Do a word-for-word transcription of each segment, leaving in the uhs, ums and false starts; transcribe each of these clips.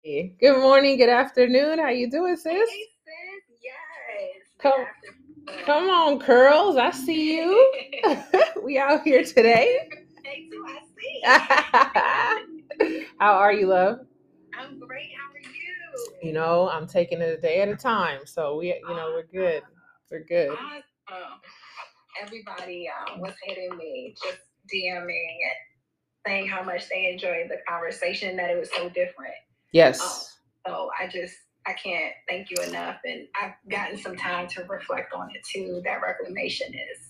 Hey, good morning, good afternoon. How you doing, sis? Hey, sis. Yes. Good Come, come afternoon. on, curls. I see you. We out here today. Hey, too. I see. How are you, love? I'm great. How are you? You know, I'm taking it a day at a time. So we, you know, we're good. We're good. Awesome. Everybody um, was hitting me, just DMing and saying how much they enjoyed the conversation, that it was so different. Yes. Um, so I just, I can't thank you enough. And I've gotten some time to reflect on it too. That reclamation is,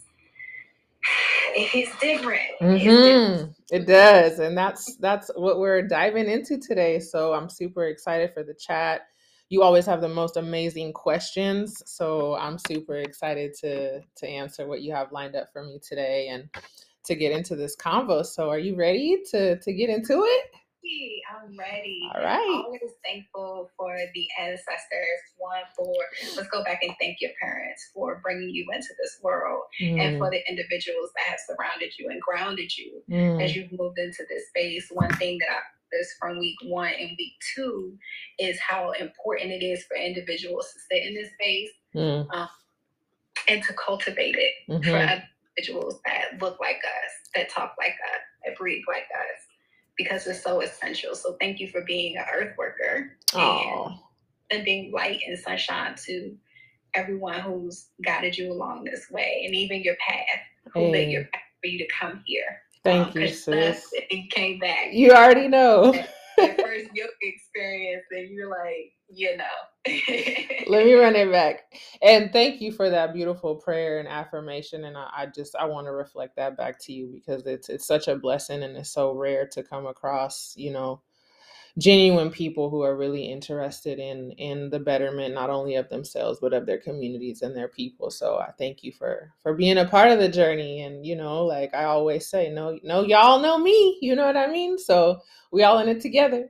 it's different. It's different. hmm It does, and that's that's what we're diving into today. So I'm super excited for the chat. You always have the most amazing questions, so I'm super excited to to answer what you have lined up for me today and to get into this convo. So are you ready to to get into it? I'm ready. All right. Always thankful for the ancestors. One, for let's go back and thank your parents for bringing you into this world, Mm. and for the individuals that have surrounded you and grounded you Mm. as you've moved into this space. One thing that I noticed from week one and week two is how important it is for individuals to sit in this space Mm. um, and to cultivate it Mhm. for other individuals that look like us, that talk like us, that breathe like us, because it's so essential. So thank you for being an earth worker Aw. and sending light and sunshine to everyone who's guided you along this way, and even your path, who lit your Hey, path for you to come here. thank Um, you, because you left sis. and you came back. You already know. That, that first yoga experience, and you're like, you know. Let me run it back. And thank you for that beautiful prayer and affirmation. And I, I just I want to reflect that back to you because it's it's such a blessing and it's so rare to come across, you know, genuine people who are really interested in in the betterment not only of themselves but of their communities and their people. So I thank you for for being a part of the journey. And you know, like I always say, no, no, y'all know me. You know what I mean? So we all in it together.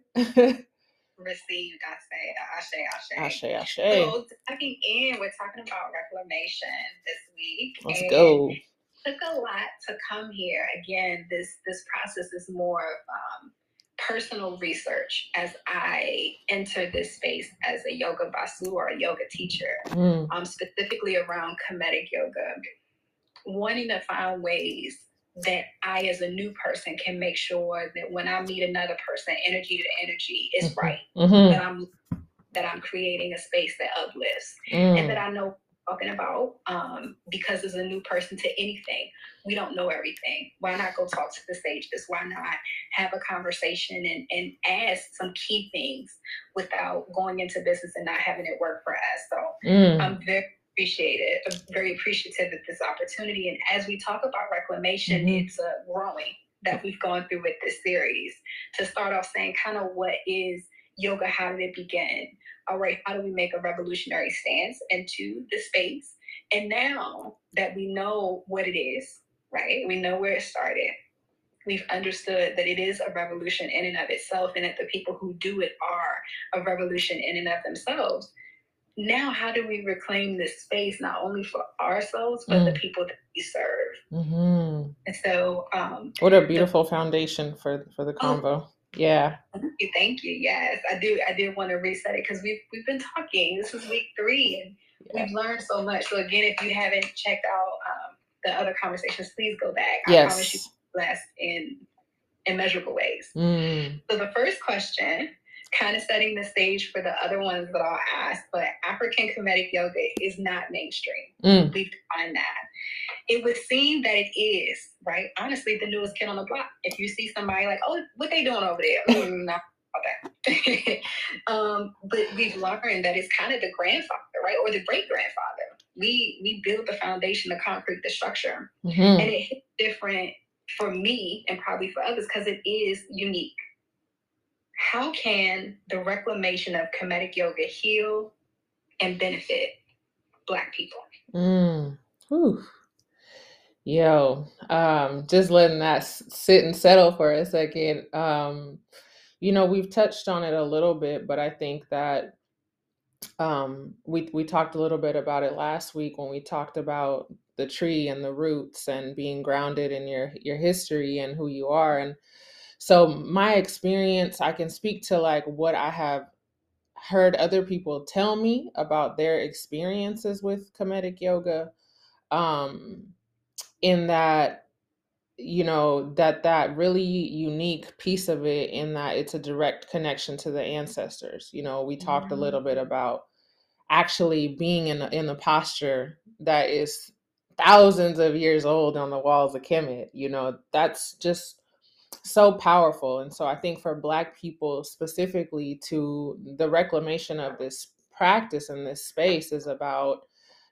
Received, I say, Ashe, Ashe. Ashe, ashe. So, diving in, we're talking about reclamation this week. Let's and go. It took a lot to come here. Again, this this process is more of um, personal research as I enter this space as a yoga basu or a yoga teacher, Mm. um, specifically around Kemetic yoga, wanting to find ways that I, as a new person, can make sure that when I meet another person, energy to energy is Mhm. right. Mhm. That I'm that I'm creating a space that uplifts, Mm. and that I know what I'm talking about. Um, because as a new person to anything, we don't know everything. Why not go talk to the sages? Why not have a conversation and, and ask some key things without going into business and not having it work for us? So Mm. I'm very appreciated, very appreciative of this opportunity. And as we talk about reclamation, mm-hmm. it's a growing that we've gone through with this series. To start off saying kind of what is yoga, how did it begin? All right, how do we make a revolutionary stance into the space? And now that we know what it is, right? We know where it started. We've understood that it is a revolution in and of itself, and that the people who do it are a revolution in and of themselves. Now, how do we reclaim this space, not only for ourselves, but mm. the people that we serve? Mm-hmm. And so, um, what a beautiful the, foundation for for the convo. Oh, yeah. Thank you, thank you. Yes, I do. I did want to reset it because we've we've been talking. This is week three, and yeah. we've learned so much. So again, if you haven't checked out um, the other conversations, please go back. Yes. I promise you, blessed in immeasurable ways. Mm. So the first question, kind of setting the stage for the other ones that I'll ask, but African Kemetic yoga is not mainstream. Mm. We've defined that. It would seem that it is, right? Honestly, the newest kid on the block. If you see somebody like, oh, what they doing over there? Mm, not about that. um, but we've learned that it's kind of the grandfather, right? Or the great grandfather. We we build the foundation, the concrete, the structure. Mm-hmm. And it hits different for me and probably for others because it is unique. How can the reclamation of Kemetic yoga heal and benefit Black people? Mm. Whew. Yo, um, just letting that sit and settle for a second. Um, you know, we've touched on it a little bit, but I think that um, we we talked a little bit about it last week when we talked about the tree and the roots and being grounded in your your history and who you are. And So my experience, I can speak to like what I have heard other people tell me about their experiences with Kemetic yoga, um, in that, you know, that that really unique piece of it, in that it's a direct connection to the ancestors. You know, we talked a little bit about actually being in a, in a posture that is thousands of years old on the walls of Kemet. You know, that's just so powerful. And so I think for Black people specifically, to the reclamation of this practice and this space is about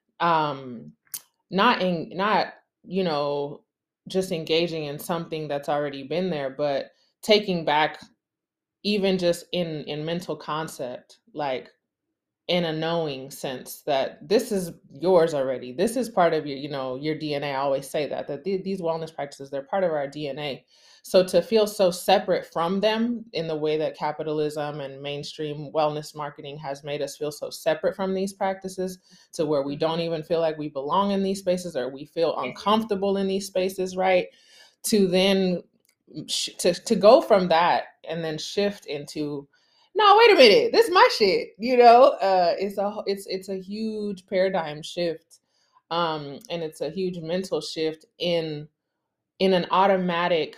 um not in not you know just engaging in something that's already been there, but taking back, even just in in mental concept, like in a knowing sense, that this is yours already. This is part of your, you know, your D N A. I always say that, that th- these wellness practices, they're part of our D N A. So to feel so separate from them in the way that capitalism and mainstream wellness marketing has made us feel so separate from these practices, to where we don't even feel like we belong in these spaces, or we feel uncomfortable in these spaces, right? To then sh- to, to go from that and then shift into, no, wait a minute, this is my shit. You know, uh, it's a it's it's a huge paradigm shift, um, and it's a huge mental shift in in an automatic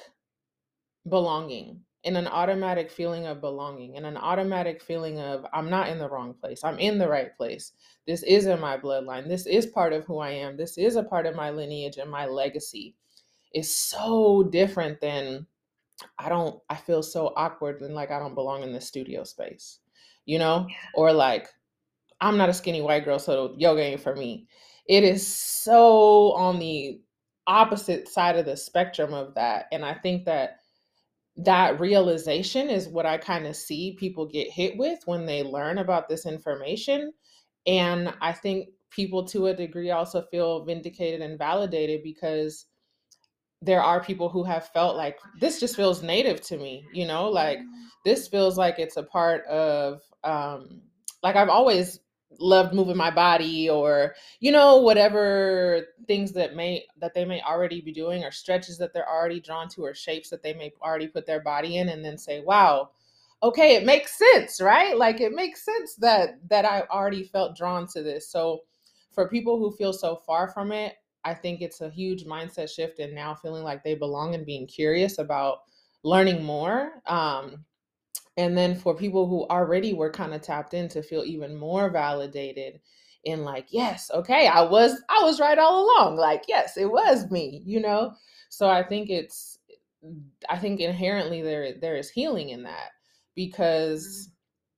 belonging, in an automatic feeling of belonging, in an automatic feeling of, I'm not in the wrong place. I'm in the right place. This is in my bloodline. This is part of who I am. This is a part of my lineage and my legacy. Is so different than, I don't, I feel so awkward and like I don't belong in this studio space, you know? Or like, I'm not a skinny white girl, so yoga ain't for me. It is so on the opposite side of the spectrum of that. And I think that that realization is what I kind of see people get hit with when they learn about this information. And I think people to a degree also feel vindicated and validated, because there are people who have felt like, this just feels native to me, you know, like this feels like it's a part of, um, like I've always loved moving my body, or, you know, whatever things that may, that they may already be doing, or stretches that they're already drawn to, or shapes that they may already put their body in, and then say, wow, okay, it makes sense, right? Like it makes sense that, that I already felt drawn to this. So for people who feel so far from it, I think it's a huge mindset shift, and now feeling like they belong and being curious about learning more. Um, and then for people who already were kind of tapped in, to feel even more validated in like, yes, okay, I was, I was right all along. Like, yes, it was me, you know? So I think it's, I think inherently there, there is healing in that, because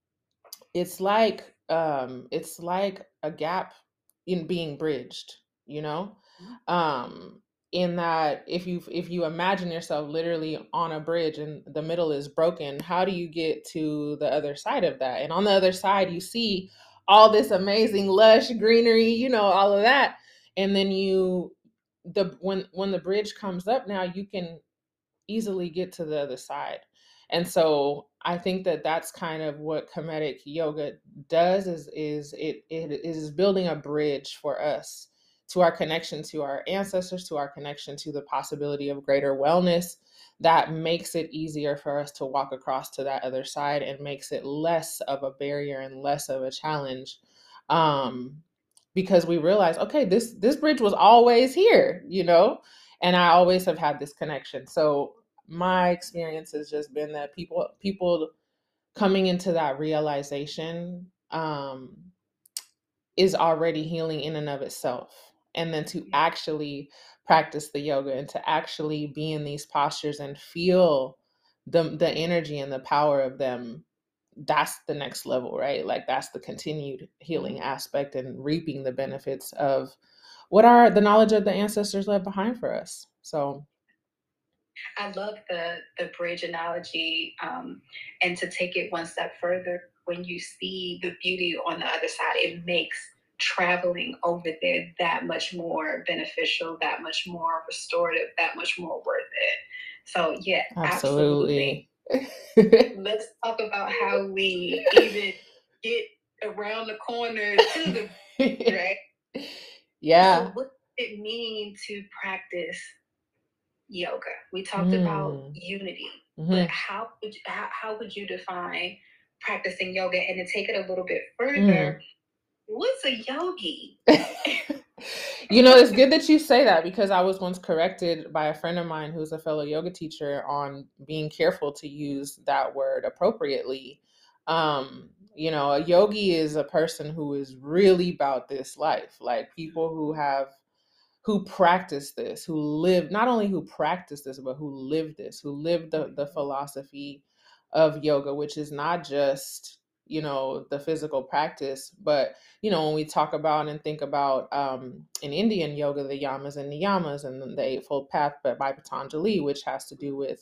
it's like, um, it's like a gap in being bridged, you know? Um, in that, if you if you imagine yourself literally on a bridge and the middle is broken, how do you get to the other side of that? And on the other side, you see all this amazing lush greenery, you know, all of that. And then you, the when when the bridge comes up, now you can easily get to the other side. And so I think that that's kind of what Kemetic yoga does, is is it it is building a bridge for us to our connection to our ancestors, to our connection to the possibility of greater wellness, that makes it easier for us to walk across to that other side, and makes it less of a barrier and less of a challenge. Um, because we realize, okay, this this bridge was always here, you know, and I always have had this connection. So my experience has just been that people people coming into that realization, um, is already healing in and of itself. And then to actually practice the yoga, and to actually be in these postures and feel the the energy and the power of them, that's the next level, right? Like that's the continued healing aspect, and reaping the benefits of what are the knowledge of the ancestors left behind for us. So I love the the bridge analogy, um, and to take it one step further, when you see the beauty on the other side, it makes traveling over there that much more beneficial, that much more restorative, that much more worth it. So yeah, absolutely. absolutely. Let's talk about how we even get around the corner to the right. Yeah. So what does it mean to practice yoga? We talked mm. about unity. Mm-hmm. But how would you, how, how would you define practicing yoga? And to take it a little bit further, mm. what's a yogi? You know, it's good that you say that, because I was once corrected by a friend of mine who's a fellow yoga teacher on being careful to use that word appropriately. Um, you know, a yogi is a person who is really about this life, like people who have, who practice this, who live, not only who practice this, but who live this, who live the, the philosophy of yoga, which is not just, you know, the physical practice, but, you know, when we talk about and think about um, in Indian yoga, the yamas and niyamas and the Eightfold Path, but by Patanjali, which has to do with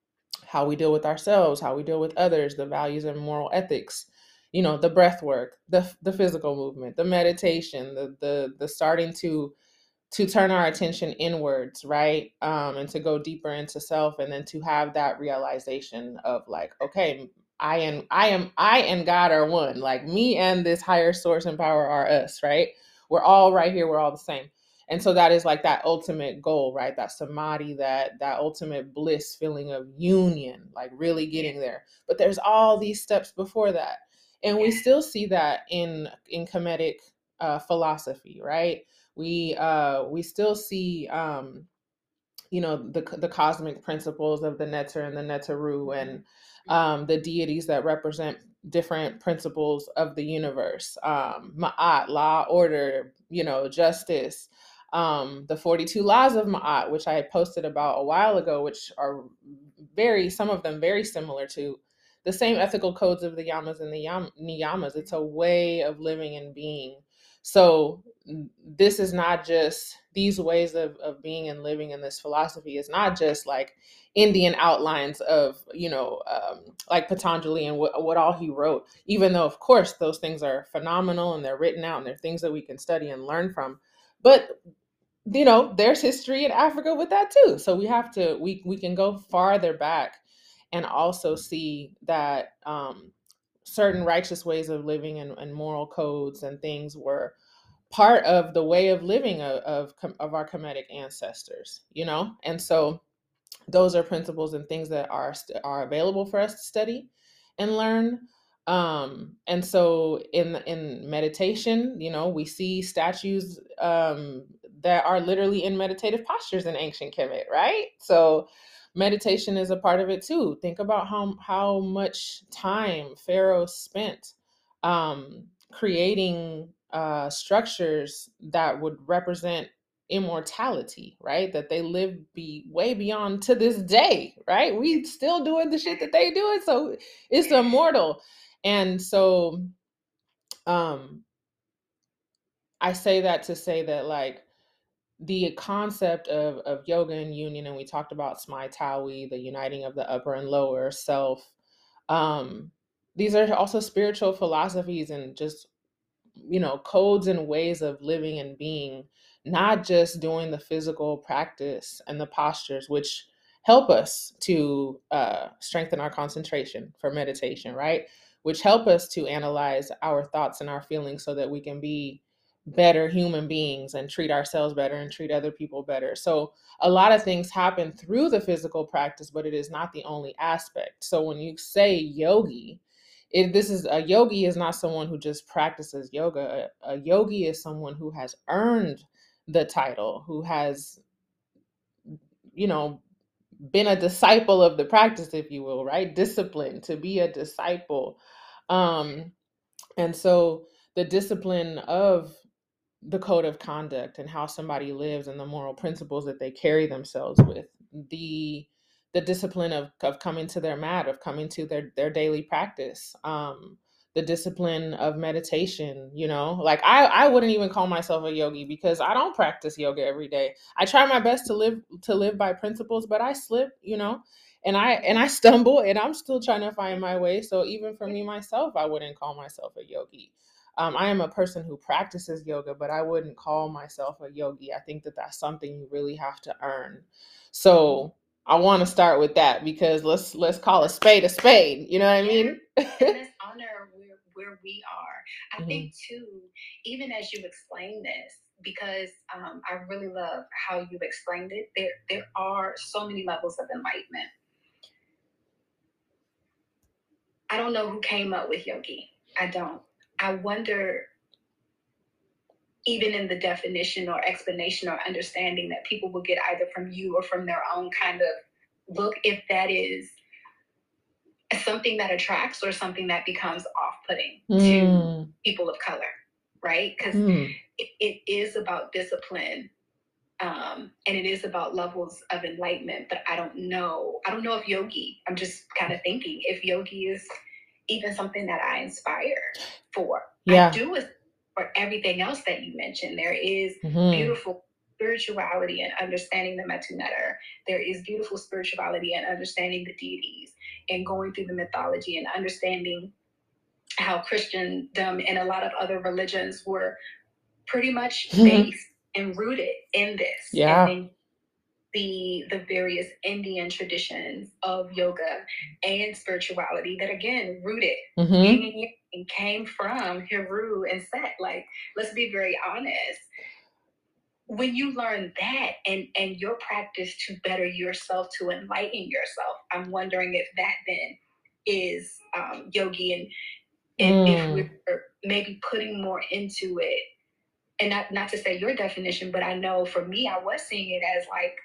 how we deal with ourselves, how we deal with others, the values and moral ethics, you know, the breath work, the the physical movement, the meditation, the the the starting to to turn our attention inwards, right? Um, and to go deeper into self, and then to have that realization of like, okay, I am, I am, I and God are one. Like me and this higher source and power are us, right? We're all right here. We're all the same. And so that is like that ultimate goal, right? That samadhi, that that ultimate bliss feeling of union, like really getting there. But there's all these steps before that. And we still see that in in Kemetic uh, philosophy, right? We uh, we still see, um, you know, the the cosmic principles of the Neter and the Netaru, and um, the deities that represent different principles of the universe. Um, Ma'at, law, order, you know, justice. Um, the forty-two laws of Ma'at, which I had posted about a while ago, which are very, some of them very similar to the same ethical codes of the yamas and the yam- niyamas. It's a way of living and being. So this is not just, these ways of, of being and living in this philosophy is not just like Indian outlines of, you know, um, like Patanjali and what, what all he wrote, even though of course those things are phenomenal and they're written out and they're things that we can study and learn from. But, you know, there's history in Africa with that too. So we have to, we, we can go farther back and also see that um, certain righteous ways of living and, and moral codes and things were part of the way of living of, of, of our Kemetic ancestors, you know? And so those are principles and things that are, are available for us to study and learn. Um, and so in, in meditation, you know, we see statues um, that are literally in meditative postures in ancient Kemet, right? So meditation is a part of it too. Think about how, how much time Pharaoh spent um, creating uh, structures that would represent immortality, right? That they live be way beyond to this day, right? We still doing the shit that they doing, so it's immortal. And so um I say that to say that like the concept of, of yoga and union, and we talked about Smai Tawi, the uniting of the upper and lower self. Um, these are also spiritual philosophies and just, you know, codes and ways of living and being, not just doing the physical practice and the postures, which help us to uh, strengthen our concentration for meditation, right? Which help us to analyze our thoughts and our feelings so that we can be better human beings and treat ourselves better and treat other people better. So a lot of things happen through the physical practice, but it is not the only aspect. So when you say yogi, if this is a yogi is not someone who just practices yoga. A, a yogi is someone who has earned the title, who has, you know, been a disciple of the practice, if you will, right? Discipline, to be a disciple. Um, and so the discipline of the code of conduct and how somebody lives and the moral principles that they carry themselves with, the the discipline of, of coming to their mat, of coming to their their daily practice, um the discipline of meditation, you know, like I I wouldn't even call myself a yogi because I don't practice yoga every day. I try my best to live to live by principles, but I slip, you know, and I and I stumble and I'm still trying to find my way. So even for me myself, I wouldn't call myself a yogi. Um, I am a person who practices yoga, but I wouldn't call myself a yogi. I think that that's something you really have to earn. So I want to start with that because let's let's call a spade a spade. You know what I mean? And let's honor where where we are. I mm-hmm. think too, even as you explain this, because um, I really love how you explained it. There there are so many levels of enlightenment. I don't know who came up with yogi. I don't. I wonder, even in the definition or explanation or understanding that people will get either from you or from their own kind of look, if that is something that attracts or something that becomes off-putting mm. to people of color, right? Because mm. it, it is about discipline, um, and it is about levels of enlightenment. But I don't know. I don't know if yogi, I'm just kind of thinking if yogi is even something that I inspire for. Yeah. I do it for everything else that you mentioned. There is mm-hmm. beautiful spirituality and understanding the Metu Neter. There is beautiful spirituality and understanding the deities and going through the mythology and understanding how Christendom and a lot of other religions were pretty much mm-hmm. based and rooted in this. Yeah. And then the the various Indian traditions of yoga and spirituality that again rooted mm-hmm. yin and yang and came from Heru and Set. Like, let's be very honest. When you learn that and and your practice to better yourself, to enlighten yourself, I'm wondering if that then is um, yogi, and, and mm. if we're maybe putting more into it. And not not to say your definition, but I know for me, I was seeing it as like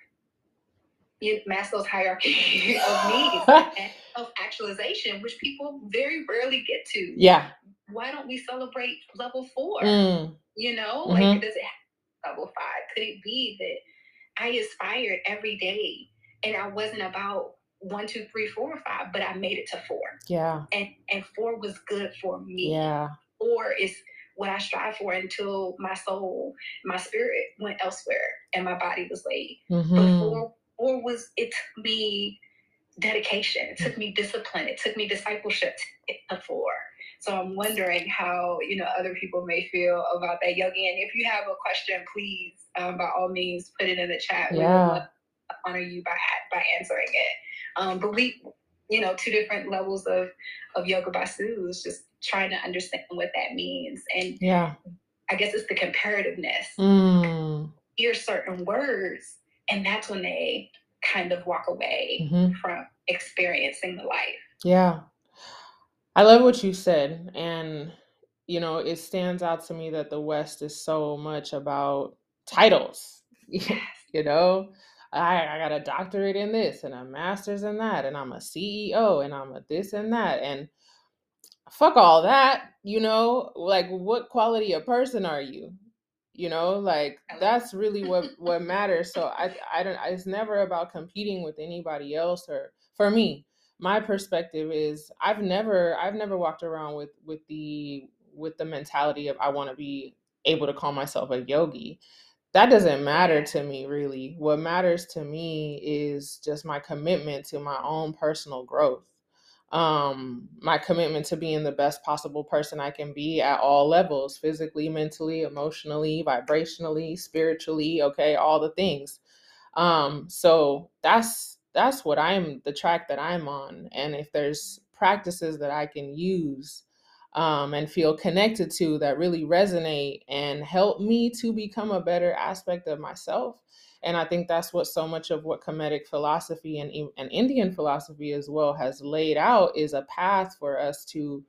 Maslow's hierarchy of needs and self-actualization, which people very rarely get to. Yeah. Why don't we celebrate level four? Mm. You know, mm-hmm. like, does it have level five? Could it be that I aspired every day and I wasn't about one, two, three, four, or five, but I made it to four. Yeah. And and four was good for me. Yeah. Four is what I strive for until my soul, my spirit went elsewhere and my body was laid. Mm-hmm. But four Or was it took me dedication, it took me discipline, it took me discipleship to get to four. So I'm wondering how, you know, other people may feel about that yogi. And if you have a question, please, um, by all means, put it in the chat. Yeah. We would love to honor you by by answering it. Um, but we, you know, two different levels of of yoga basus, just trying to understand what that means. And yeah, I guess it's the comparativeness. Mm. Hear certain words, and that's when they kind of walk away mm-hmm. from experiencing the life. Yeah. I love what you said. And, you know, it stands out to me that the West is so much about titles. You know, I, I got a doctorate in this and a master's in that, and I'm a C E O and I'm a this and that. And fuck all that, you know, like, what quality of person are you? You know, like, that's really what, what matters. So I, I don't, it's never about competing with anybody else. Or for me, my perspective is I've never, I've never walked around with, with the, with the mentality of I want to be able to call myself a yogi. That doesn't matter to me, really. What matters to me is just my commitment to my own personal growth. Um, my commitment to being the best possible person I can be at all levels, physically, mentally, emotionally, vibrationally, spiritually, okay, all the things. Um, so that's, that's what I'm, the track that I'm on. And if there's practices that I can use um, and feel connected to that really resonate and help me to become a better aspect of myself. And I think that's what so much of what Kemetic philosophy and, and Indian philosophy as well has laid out, is a path for us to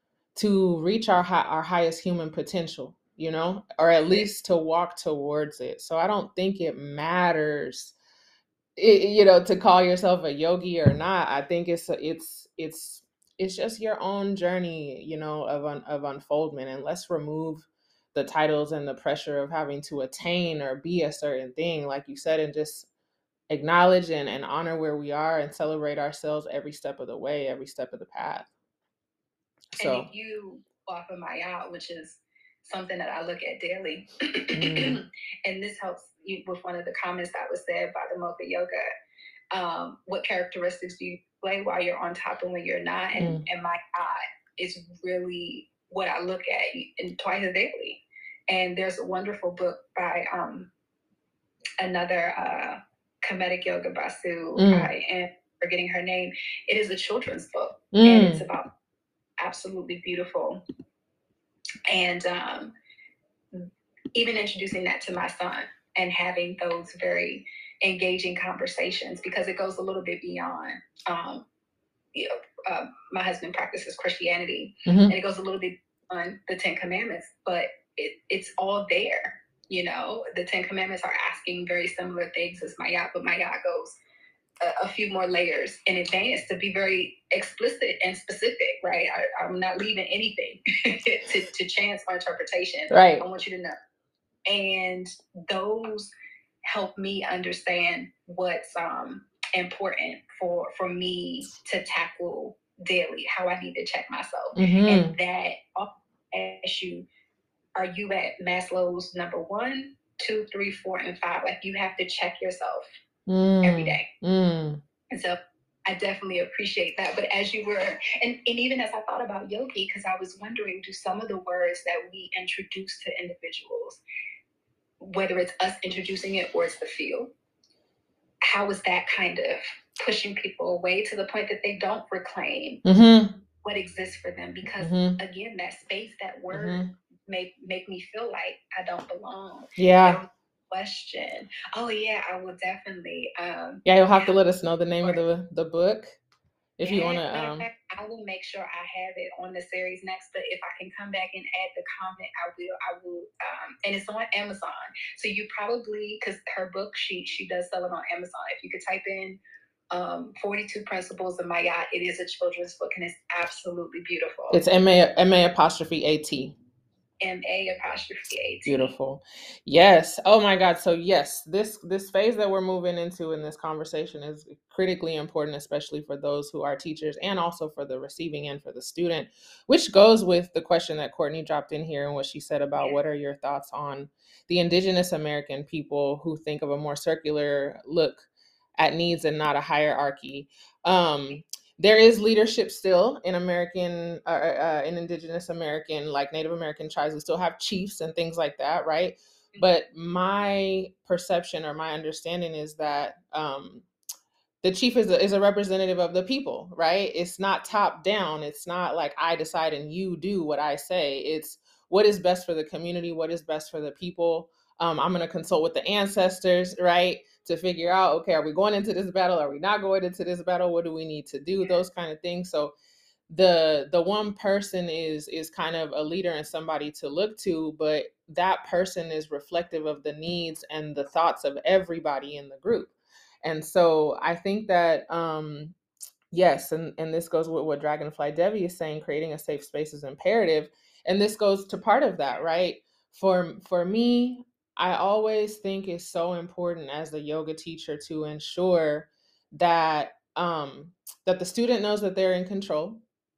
to reach our our highest human potential, you know, or at least to walk towards it. So I don't think it matters, it, you know, to call yourself a yogi or not. I think it's it's it's it's just your own journey, you know, of un, of unfoldment. And let's remove the titles and the pressure of having to attain or be a certain thing, like you said, and just acknowledge and, and honor where we are and celebrate ourselves every step of the way, every step of the path. So, and if you offer Mayat, which is something that I look at daily, mm. and this helps you with one of the comments that was said by the Mocha Yoga, um, what characteristics do you play while you're on top and when you're not? And, mm. and Mayat is really what I look at in twice a daily. And there's a wonderful book by um, another uh, Kemetic Yoga Basu. Mm. I am forgetting her name. It is a children's book, mm. and it's about absolutely beautiful. And um, even introducing that to my son and having those very engaging conversations, because it goes a little bit beyond um, you know, uh, my husband practices Christianity, mm-hmm. and it goes a little bit on the Ten Commandments, but it, it's all there. You know, the Ten Commandments are asking very similar things as Mayat, but Mayat goes a, a few more layers in advance to be very explicit and specific, right? I, I'm not leaving anything to, to chance or interpretation. Right. I want you to know. And those help me understand what's um, important for, for me to tackle daily, how I need to check myself. Mm-hmm. And that as you, are you at Maslow's number one, two, three, four, and five? Like, you have to check yourself mm. every day. Mm. And so I definitely appreciate that. But as you were, and, and even as I thought about yogi, because I was wondering, do some of the words that we introduce to individuals, whether it's us introducing it or it's the field, how is that kind of pushing people away to the point that they don't reclaim mm-hmm. what exists for them? Because mm-hmm. again, that space, that word mm-hmm. make make me feel like I don't belong. Yeah. Question. Oh yeah, I will definitely. Um, yeah, you'll have to let us know the name of the the book if yeah, you want to. Um... I will make sure I have it on the series next. But if I can come back and add the comment, I will. I will. Um, and it's on Amazon, so you probably, because her book, she she does sell it on Amazon. If you could type in um, forty-two Principles of Mayat, it is a children's book, and it's absolutely beautiful. It's M A M A apostrophe A T. M A apostrophe A T. Beautiful. Yes. Oh my God. So yes, this this phase that we're moving into in this conversation is critically important, especially for those who are teachers and also for the receiving end, for the student, which goes with the question that Courtney dropped in here and what she said about yeah. what are your thoughts on the Indigenous American people who think of a more circular look at needs and not a hierarchy. Um, There is leadership still in American, uh, uh, in Indigenous American, like Native American tribes. We still have chiefs and things like that, right? But my perception or my understanding is that um, the chief is a, is a representative of the people, right? It's not top down. It's not like I decide and you do what I say. It's what is best for the community, what is best for the people. Um, I'm going to consult with the ancestors, right? To figure out, okay, are we going into this battle? Are we not going into this battle? What do we need to do? Those kind of things. So the the one person is is kind of a leader and somebody to look to, but that person is reflective of the needs and the thoughts of everybody in the group. And so I think that, um, yes, and, and this goes with what Dragonfly Devi is saying, creating a safe space is imperative. And this goes to part of that, right? For for me, I always think it's so important as a yoga teacher to ensure that um, that the student knows that they're in control,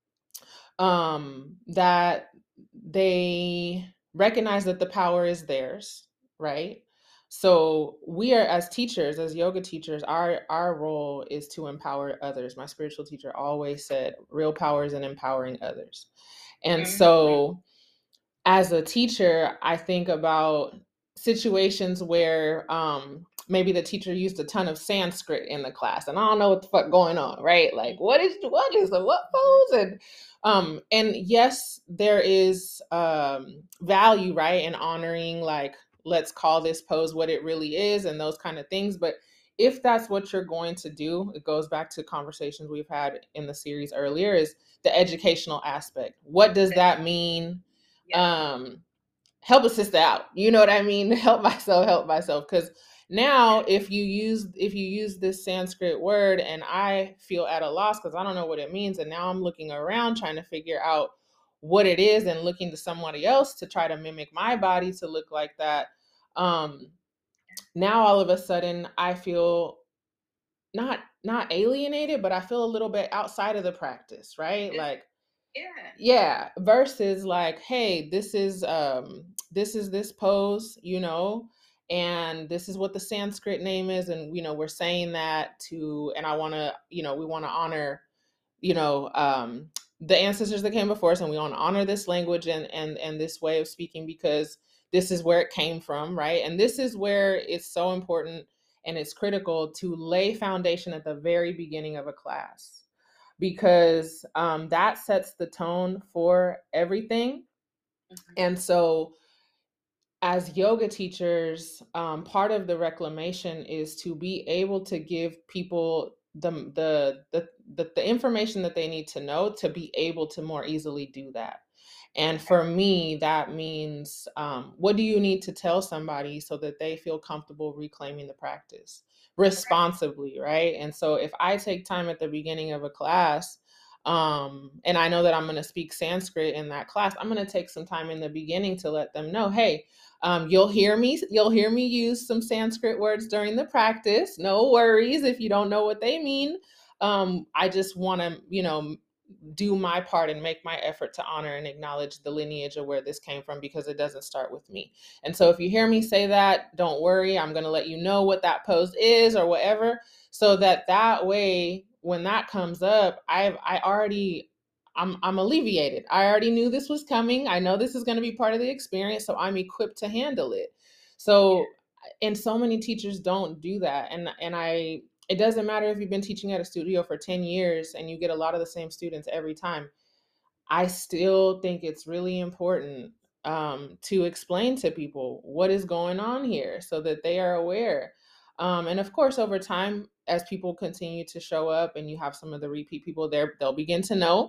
um, that they recognize that the power is theirs, right? So we are, as teachers, as yoga teachers, our our role is to empower others. My spiritual teacher always said, real power is in empowering others. And mm-hmm. so as a teacher, I think about situations where um, maybe the teacher used a ton of Sanskrit in the class, and I don't know what the fuck going on, right? Like, what is what is the what pose? And um, and yes, there is um, value, right, in honoring, like, let's call this pose what it really is, and those kind of things. But if that's what you're going to do, it goes back to conversations we've had in the series earlier, is the educational aspect. What does that mean? Um, help a sister out. You know what I mean? Help myself, help myself. Because now if you use if you use this Sanskrit word and I feel at a loss because I don't know what it means, and now I'm looking around trying to figure out what it is and looking to somebody else to try to mimic my body to look like that. Um, now all of a sudden I feel not not alienated, but I feel a little bit outside of the practice, right? Like, yeah. Yeah. Versus like, hey, this is um this is this pose, you know, and this is what the Sanskrit name is. And, you know, we're saying that to, and I want to, you know, we want to honor, you know, um, the ancestors that came before us, and we want to honor this language and, and, and this way of speaking, because this is where it came from. Right. And this is where it's so important and it's critical to lay foundation at the very beginning of a class, because um, that sets the tone for everything. Mm-hmm. And so as yoga teachers, um, part of the reclamation is to be able to give people the, the the the the information that they need to know to be able to more easily do that. And for me, that means, um, what do you need to tell somebody so that they feel comfortable reclaiming the practice responsibly, right? And so if I take time at the beginning of a class, um, and I know that I'm going to speak Sanskrit in that class, I'm going to take some time in the beginning to let them know, hey, um, you'll hear me, you'll hear me use some Sanskrit words during the practice. No worries if you don't know what they mean. Um, I just want to, you know, do my part and make my effort to honor and acknowledge the lineage of where this came from, because it doesn't start with me. And so if you hear me say that, don't worry, I'm going to let you know what that pose is or whatever, so that that way, when that comes up, I've, I already, I'm, I'm alleviated. I already knew this was coming. I know this is going to be part of the experience, so I'm equipped to handle it. So, and so many teachers don't do that. And, and I, it doesn't matter if you've been teaching at a studio for ten years and you get a lot of the same students every time. I still think it's really important um, to explain to people what is going on here so that they are aware. Um, and of course, over time, as people continue to show up and you have some of the repeat people there, they'll begin to know.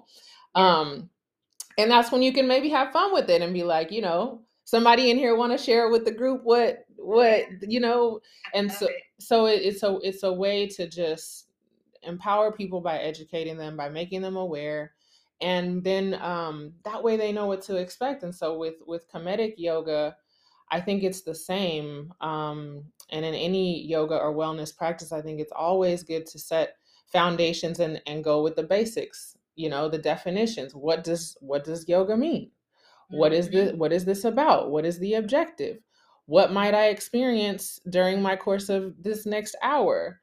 Um, and that's when you can maybe have fun with it and be like, you know, somebody in here want to share with the group what, what, you know, and so, so it, it's a, it's a way to just empower people by educating them, by making them aware. And then um, that way they know what to expect. And so with, with Kemetic yoga, I think it's the same. Um, and in any yoga or wellness practice, I think it's always good to set foundations and, and go with the basics, you know, the definitions. What does, what does yoga mean? What is the, what is this about? What is the objective? What might I experience during my course of this next hour?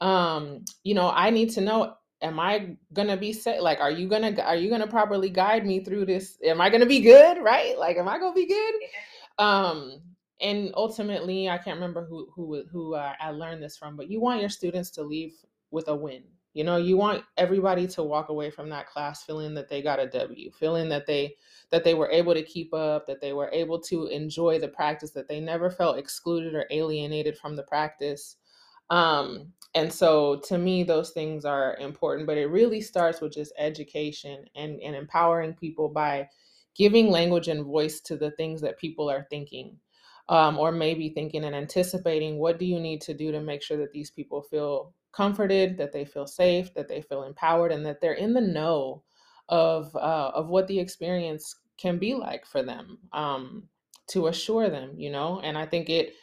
Um, you know, I need to know, am I gonna be set? Like, are you gonna, are you gonna properly guide me through this? Am I gonna be good? Right? Like, am I gonna be good? Um, and ultimately, I can't remember who, who, who uh, I learned this from, but you want your students to leave with a win. You know, you want everybody to walk away from that class feeling that they got a W, feeling that they, that they were able to keep up, that they were able to enjoy the practice, that they never felt excluded or alienated from the practice. Um, and so to me, those things are important, but it really starts with just education and, and empowering people by giving language and voice to the things that people are thinking, um, or maybe thinking and anticipating. What do you need to do to make sure that these people feel comforted, that they feel safe, that they feel empowered, and that they're in the know of uh, of what the experience can be like for them, um, to assure them, you know. And I think it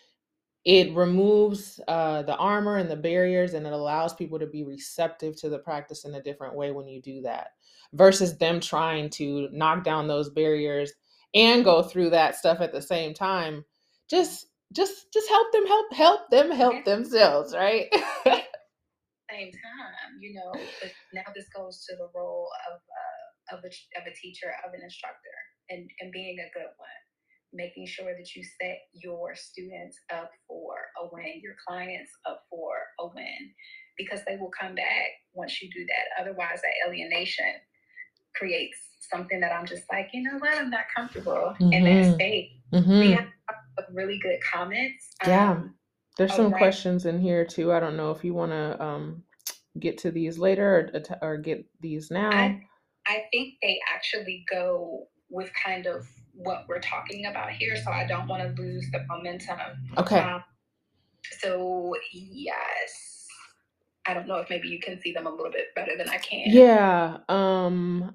it removes uh, the armor and the barriers, and it allows people to be receptive to the practice in a different way when you do that, versus them trying to knock down those barriers and go through that stuff at the same time. Just, just, just help them, help, help them, help themselves, right? Same time, you know, but now this goes to the role of uh, of a of a teacher, of an instructor, and and being a good one. Making sure that you set your students up for a win, your clients up for a win, because they will come back once you do that. Otherwise, that alienation creates something that I'm just like, you know what, I'm not comfortable mm-hmm. in that state. Mm-hmm. We have really good comments. Yeah, um, there's some around- questions in here too. I don't know if you want to um, get to these later or, or get these now. I, I think they actually go with kind of what we're talking about here, so I don't want to lose the momentum. Okay. Um, so yes, I don't know if maybe you can see them a little bit better than I can. Yeah. Um,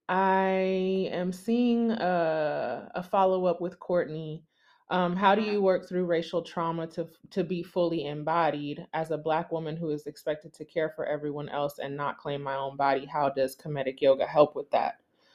I am seeing a, a follow-up with Courtney. Um, how do you work through racial trauma to to be fully embodied as a Black woman who is expected to care for everyone else and not claim my own body? How does Kemetic yoga help with that?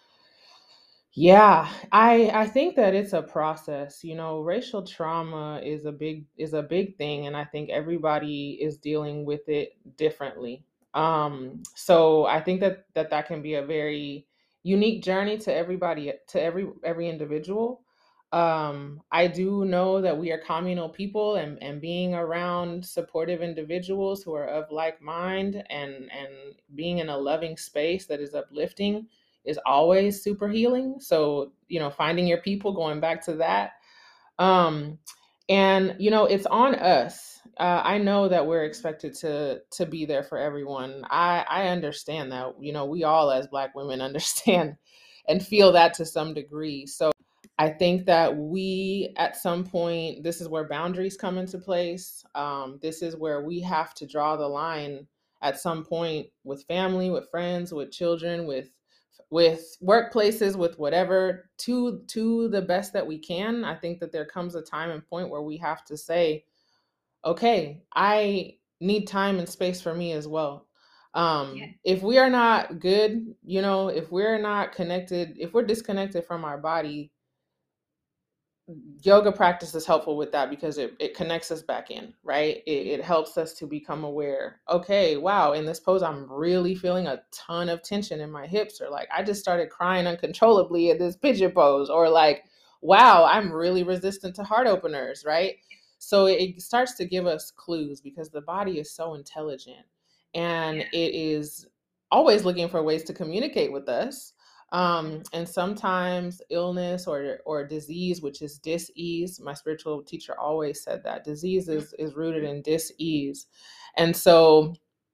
Yeah, I I think that it's a process. You know, racial trauma is a big is a big thing, and I think everybody is dealing with it differently. Um, so I think that that that can be a very unique journey to everybody, to every every individual. Um, I do know that we are communal people, and and being around supportive individuals who are of like mind, and and being in a loving space that is uplifting is always super healing. So, you know, finding your people, going back to that. Um, And, you know, it's on us. Uh, I know that we're expected to to be there for everyone. I, I understand that. You know, we all as Black women understand and feel that to some degree. So I think that we, at some point, this is where boundaries come into place. Um, this is where we have to draw the line at some point with family, with friends, with children, with with workplaces, with whatever, to to the best that we can. I think that there comes a time and point where we have to say, okay, I need time and space for me as well. Um, yeah. If we are not good, you know, if we're not connected, if we're disconnected from our body, yoga practice is helpful with that because it, it connects us back in, right? It, it helps us to become aware. Okay, wow, in this pose, I'm really feeling a ton of tension in my hips, or like, I just started crying uncontrollably in this pigeon pose, or like, wow, I'm really resistant to heart openers, right? So it starts to give us clues because the body is so intelligent and it is always looking for ways to communicate with us. Um, and sometimes illness or or disease, which is dis-ease. My spiritual teacher always said that disease is, is rooted in dis-ease. And so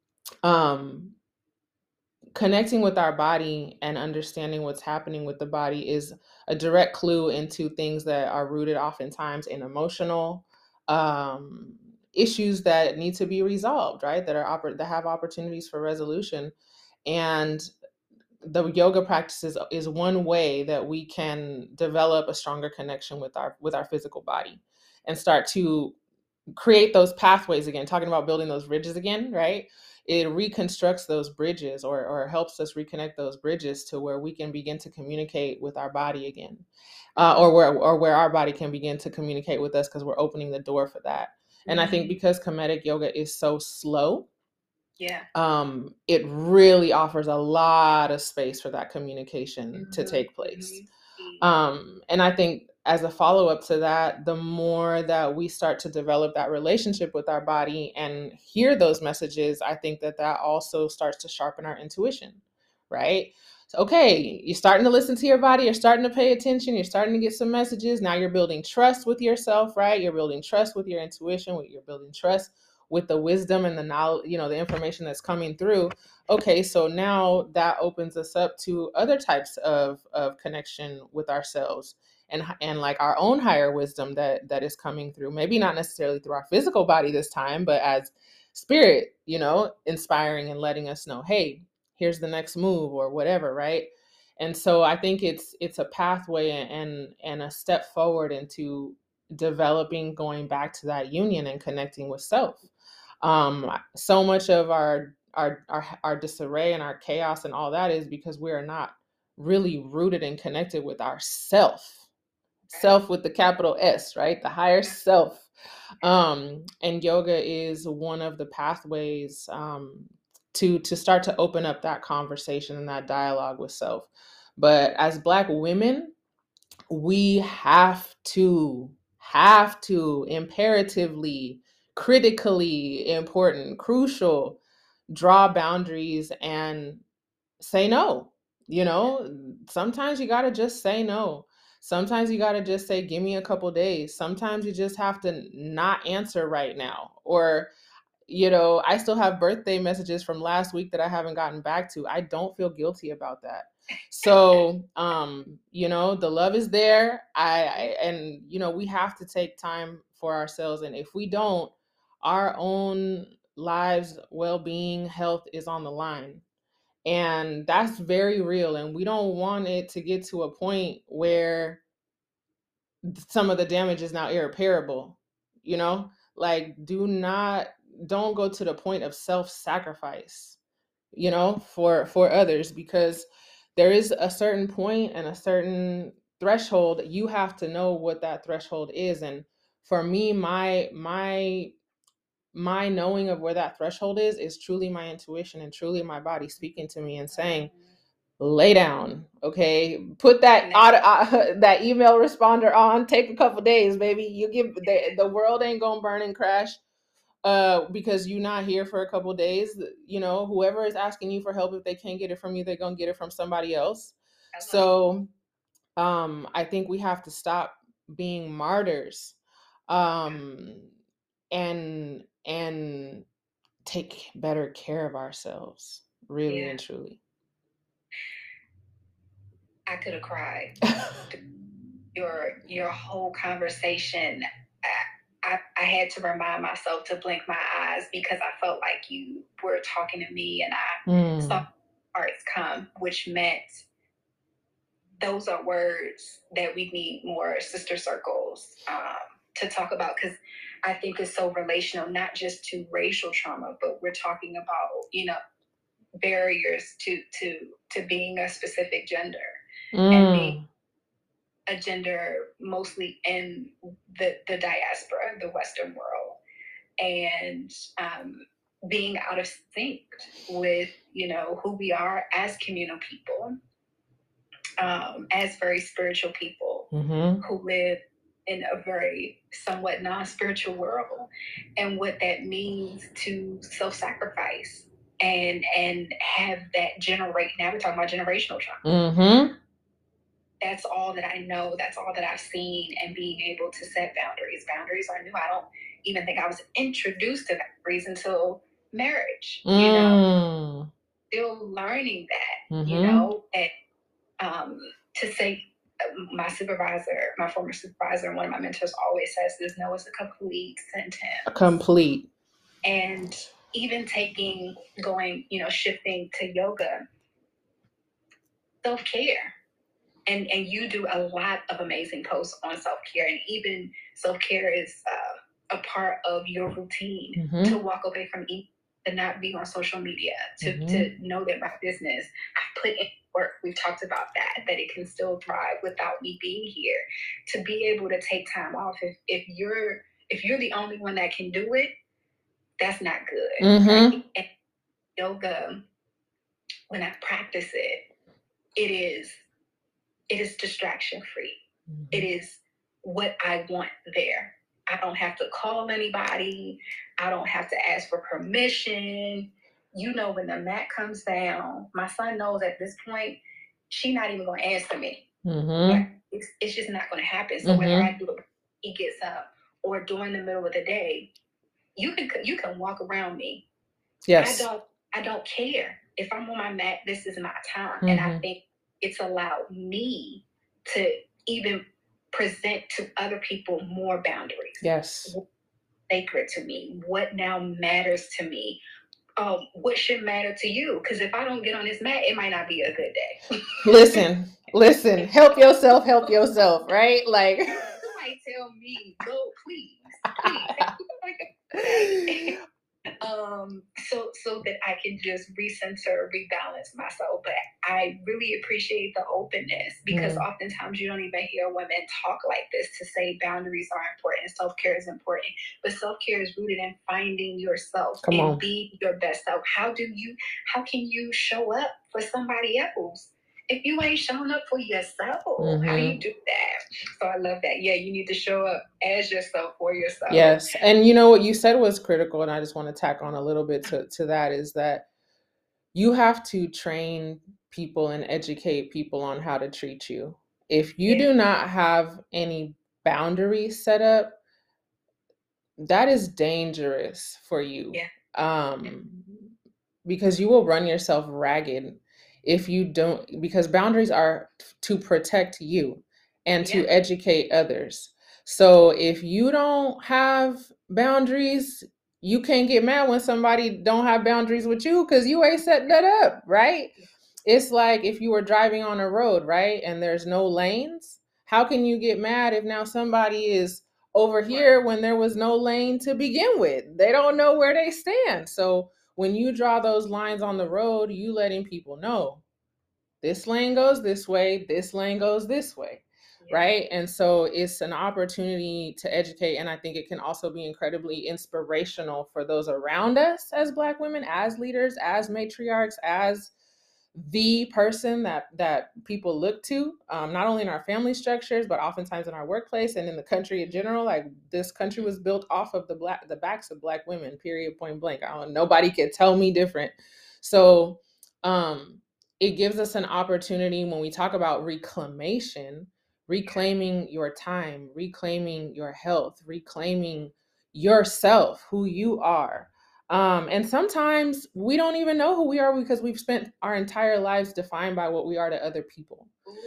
um, connecting with our body and understanding what's happening with the body is a direct clue into things that are rooted oftentimes in emotional um, issues that need to be resolved, right? That are oper- that have opportunities for resolution. And the yoga practices is one way that we can develop a stronger connection with our with our physical body and start to create those pathways again, talking about building those bridges again, right? It reconstructs those bridges, or or helps us reconnect those bridges to where we can begin to communicate with our body again, uh, or where or where our body can begin to communicate with us because we're opening the door for that. And I think because Kemetic yoga is so slow, yeah, um, it really offers a lot of space for that communication mm-hmm. to take place. Mm-hmm. Um, and I think as a follow-up to that, the more that we start to develop that relationship with our body and hear those messages, I think that that also starts to sharpen our intuition, right? So, okay, you're starting to listen to your body, you're starting to pay attention, you're starting to get some messages. Now you're building trust with yourself, right? You're building trust with your intuition, you're building trust with the wisdom and the knowledge, you know, the information that's coming through. Okay, so now that opens us up to other types of, of connection with ourselves and and like our own higher wisdom that that is coming through. Maybe not necessarily through our physical body this time, but as spirit, you know, inspiring and letting us know, hey, here's the next move or whatever, right? And so I think it's it's a pathway and and a step forward into developing, going back to that union and connecting with self. Um, so much of our, our our our disarray and our chaos and all that is because we are not really rooted and connected with our self, self with the capital S, right? The higher self. Um, and yoga is one of the pathways um, to to start to open up that conversation and that dialogue with self. But as Black women, we have to have to imperatively, critically important, crucial, draw boundaries and say no. You know, sometimes you got to just say no. Sometimes you got to just say, give me a couple days. Sometimes you just have to not answer right now. Or, you know, I still have birthday messages from last week that I haven't gotten back to. I don't feel guilty about that. So, um, you know, the love is there. I, I and you know, we have to take time for ourselves. And if we don't, our own lives, well-being, health is on the line. And that's very real. And we don't want it to get to a point where some of the damage is now irreparable, you know, like do not, don't go to the point of self-sacrifice, you know, for, for others, because there is a certain point and a certain threshold. You have to know what that threshold is. And for me, my, my, my knowing of where that threshold is, is truly my intuition and truly my body speaking to me and saying, lay down, okay, put that auto, uh, that email responder on, take a couple days, baby. You give the, the world ain't gonna burn and crash uh because you're not here for a couple days. You know, whoever is asking you for help, if they can't get it from you, they're gonna get it from somebody else. So um I think we have to stop being martyrs um, and and take better care of ourselves, really yeah. and truly. I could have cried. your your whole conversation, I, I had to remind myself to blink my eyes because I felt like you were talking to me, and I mm. saw hearts come, which meant those are words that we need more sister circles um, to talk about, because I think it's so relational, not just to racial trauma, but we're talking about, you know, barriers to to to being a specific gender mm. and being a gender mostly in the, the diaspora, the Western world, and um, being out of sync with, you know, who we are as communal people, um, as very spiritual people mm-hmm. who live in a very somewhat non-spiritual world, and what that means to self-sacrifice and and have that generate. Now we're talking about generational trauma. Mm-hmm. That's all that I know. That's all that I've seen, and being able to set boundaries. Boundaries are new. I don't even think I was introduced to boundaries until marriage, mm. you know, still learning that, mm-hmm. you know, and um, to say, my supervisor, my former supervisor, and one of my mentors always says this: no is a complete sentence. A complete. And even taking, going, you know, shifting to yoga, self-care. And and you do a lot of amazing posts on self-care, and even self-care is uh, a part of your routine mm-hmm. to walk away from eating, to not be on social media, to, mm-hmm. to know that my business, I've put in work. We've talked about that, that it can still thrive without me being here. To be able to take time off, if, if you're if you're the only one that can do it, that's not good. Mm-hmm. Right? And yoga, when I practice it, it is It is distraction free. Mm-hmm. It is what I want there. I don't have to call anybody. I don't have to ask for permission. You know, when the mat comes down, my son knows at this point, she's not even going to answer me. Mm-hmm. Like, it's, it's just not going to happen. So mm-hmm. whether I do it, he gets up, or during the middle of the day, you can you can walk around me. Yes. I don't I don't care. If I'm on my mat, this is my time. Mm-hmm. And I think it's allowed me to even present to other people more boundaries. Yes. What's sacred to me? What now matters to me? Um, what should matter to you? Because if I don't get on this mat, it might not be a good day. listen, listen, help yourself, help yourself, right? Like, you might tell me, go, please, please. Um, so so that I can just recenter, rebalance myself. But I really appreciate the openness, because mm. oftentimes you don't even hear women talk like this, to say boundaries are important, self-care is important. But self-care is rooted in finding yourself Come and on. being your best self. How do you, how can you show up for somebody else if you ain't showing up for yourself? Mm-hmm. How do you do that? So I love that. Yeah, you need to show up as yourself for yourself. Yes. And you know what you said was critical, and I just want to tack on a little bit to, to that, is that you have to train people and educate people on how to treat you. If you yeah. do not have any boundaries set up, that is dangerous for you. Yeah. Um, because you will run yourself ragged if you don't, because boundaries are to protect you and yeah. to educate others. So if you don't have boundaries, you can't get mad when somebody don't have boundaries with you, because you ain't set that up, right? It's like if you were driving on a road, right, and there's no lanes, how can you get mad if now somebody is over here when there was no lane to begin with? They don't know where they stand. So when you draw those lines on the road, you letting people know this lane goes this way, this lane goes this way, yeah. right? And so it's an opportunity to educate. And I think it can also be incredibly inspirational for those around us as Black women, as leaders, as matriarchs, as the person that that people look to, um, not only in our family structures, but oftentimes in our workplace and in the country in general. Like, this country was built off of the black the backs of Black women, period, point blank. I don't, nobody can tell me different. So um, it gives us an opportunity when we talk about reclamation. reclaiming your time, reclaiming your health, reclaiming yourself, who you are. Um, and sometimes we don't even know who we are because we've spent our entire lives defined by what we are to other people.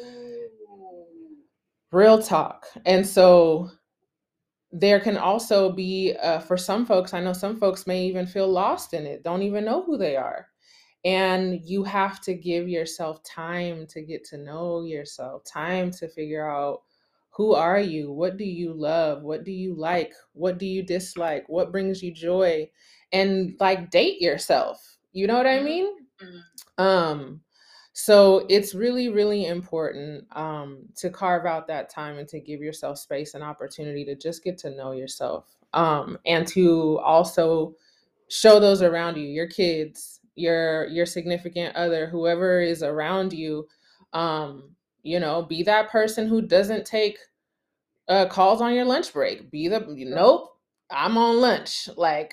Ooh. Real talk. And so there can also be, uh, for some folks, I know some folks may even feel lost in it, don't even know who they are. And you have to give yourself time to get to know yourself, time to figure out, who are you? What do you love? What do you like? What do you dislike? What brings you joy? And like, date yourself. You know what I mean? Mm-hmm. Um, so it's really, really important um, to carve out that time and to give yourself space and opportunity to just get to know yourself, um, and to also show those around you, your kids, your your significant other, whoever is around you, um, you know, be that person who doesn't take uh, calls on your lunch break. Be the, nope, I'm on lunch. Like,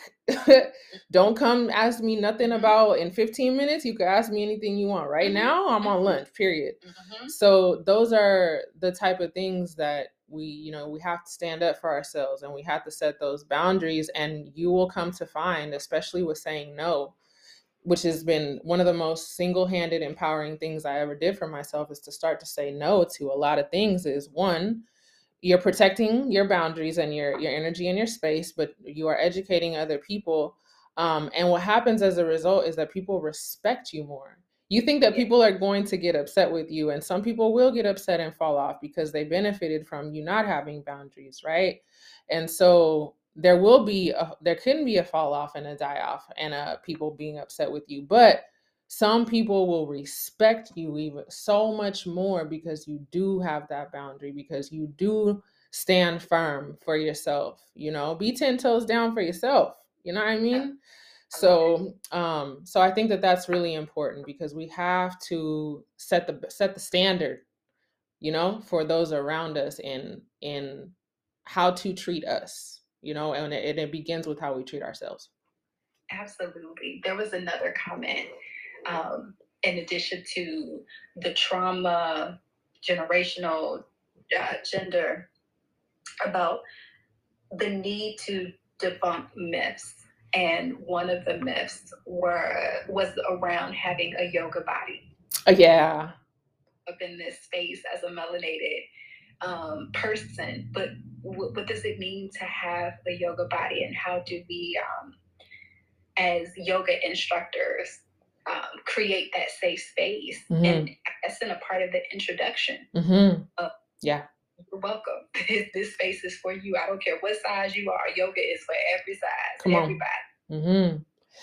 don't come ask me nothing about in fifteen minutes. You can ask me anything you want. Right now, I'm on lunch, period. Mm-hmm. So those are the type of things that we, you know, we have to stand up for ourselves, and we have to set those boundaries. And you will come to find, especially with saying no, which has been one of the most single-handed empowering things I ever did for myself, is to start to say no to a lot of things. Is one, you're protecting your boundaries and your, your energy and your space, but you are educating other people. Um, and what happens as a result is that people respect you more. You think that people are going to get upset with you, and some people will get upset and fall off because they benefited from you not having boundaries, right? And so there will be, a, there can be a fall off and a die off and uh, people being upset with you, but some people will respect you even so much more because you do have that boundary, because you do stand firm for yourself, you know, be ten toes down for yourself. You know what I mean? So, um, so I think that that's really important, because we have to set the, set the standard, you know, for those around us in, in how to treat us, you know, and it, and it begins with how we treat ourselves. Absolutely. There was another comment, um, in addition to the trauma, generational, uh, gender, about the need to debunk myths. And one of the myths were was around having a yoga body. Uh, yeah. Up in this space as a melanated um, person, but w- what does it mean to have a yoga body, and how do we, um, as yoga instructors, um, create that safe space? Mm-hmm. And that's in a part of the introduction. Mm-hmm. Uh, yeah. You're welcome. This, this space is for you. I don't care what size you are. Yoga is for every size. Come everybody. On. Mm-hmm.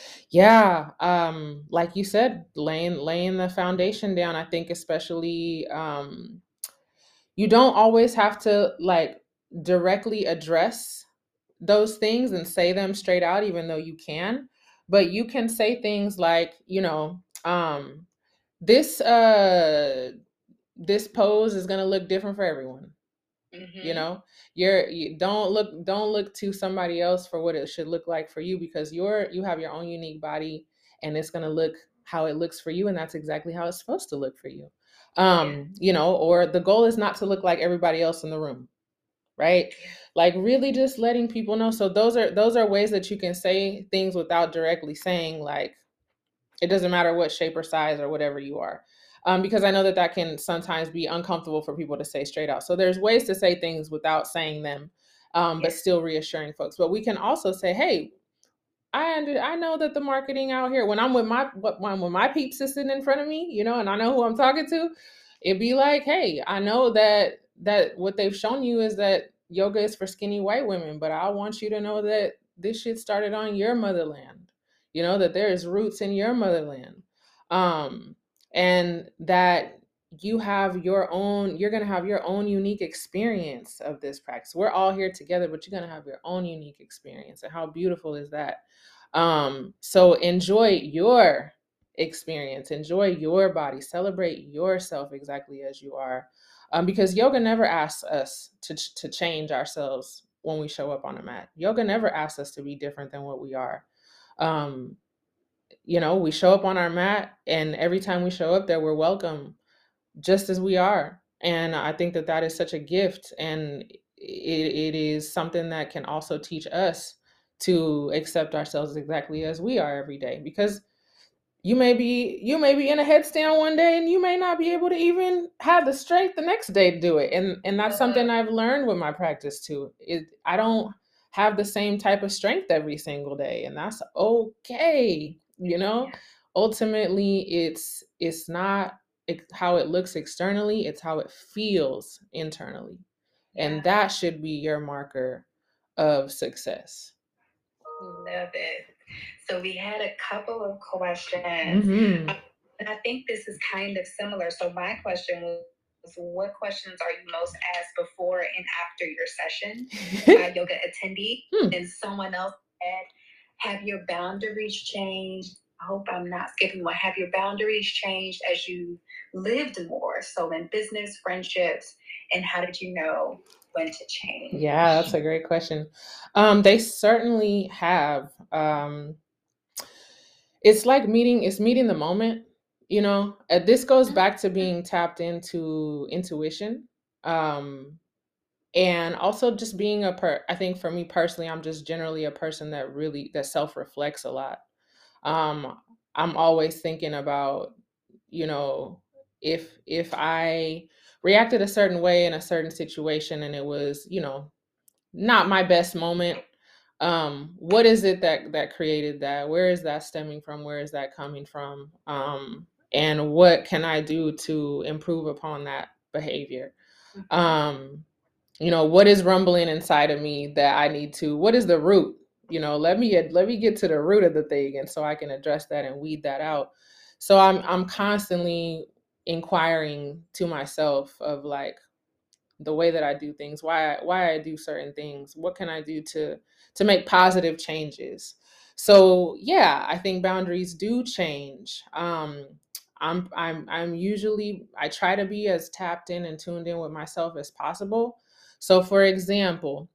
Yeah. Um, like you said, laying laying the foundation down. I think especially um, you don't always have to like directly address those things and say them straight out, even though you can. But you can say things like, you know, um, this uh, this pose is gonna look different for everyone. Mm-hmm. You know, you're you don't look don't look to somebody else for what it should look like for you, because you're you have your own unique body, and it's gonna look how it looks for you, and that's exactly how it's supposed to look for you. Um, yeah. You know, or the goal is not to look like everybody else in the room, right? Like really just letting people know. So those are those are ways that you can say things without directly saying like, it doesn't matter what shape or size or whatever you are. Um, because I know that that can sometimes be uncomfortable for people to say straight out. So there's ways to say things without saying them, um, but still reassuring folks. But we can also say, hey, I under, I know that the marketing out here, when I'm with my when, when my peeps is sitting in front of me, you know, and I know who I'm talking to, it'd be like, hey, I know that that what they've shown you is that yoga is for skinny white women, but I want you to know that this shit started on your motherland. You know, that there is roots in your motherland. Um, and that you have your own, you're going to have your own unique experience of this practice. We're all here together, but you're going to have your own unique experience. And how beautiful is that? Um, so enjoy your experience, enjoy your body, celebrate yourself exactly as you are. Um, because yoga never asks us to, to change ourselves when we show up on a mat. Yoga never asks us to be different than what we are. Um, you know, we show up on our mat, and every time we show up there, we're welcome just as we are. And I think that that is such a gift, and it, it is something that can also teach us to accept ourselves exactly as we are every day, because you may be you may be in a headstand one day and you may not be able to even have the strength the next day to do it. And and that's something I've learned with my practice too. It, I don't have the same type of strength every single day, and that's okay. You know, ultimately it's it's not how it looks externally, it's how it feels internally. Yeah. And that should be your marker of success. Love it. So we had a couple of questions. Mm-hmm. And I think this is kind of similar. So my question was, what questions are you most asked before and after your session by yoga attendee? Hmm. And someone else said, have your boundaries changed? I hope I'm not skipping one. Have your boundaries changed as you lived more? So in business, friendships, and how did you know when to change? Yeah, that's a great question. Um, they certainly have. Um, it's like meeting, it's meeting the moment, you know. Uh, this goes back to being tapped into intuition. Um, and also just being a per, I think for me personally, I'm just generally a person that really, that self-reflects a lot. Um, I'm always thinking about, you know, if, if I reacted a certain way in a certain situation and it was, you know, not my best moment, um what is it that that created that? Where is that stemming from? Where is that coming from? Um and what can I do to improve upon that behavior? Um you know, what is rumbling inside of me that I need to, what is the root? You know, let me get let me get to the root of the thing, and so I can address that and weed that out. So i'm i'm constantly inquiring to myself of like, the way that I do things, why why I do certain things, what can I do to to make positive changes. So yeah, I think boundaries do change. Um, I'm I'm I'm usually, I try to be as tapped in and tuned in with myself as possible. So for example,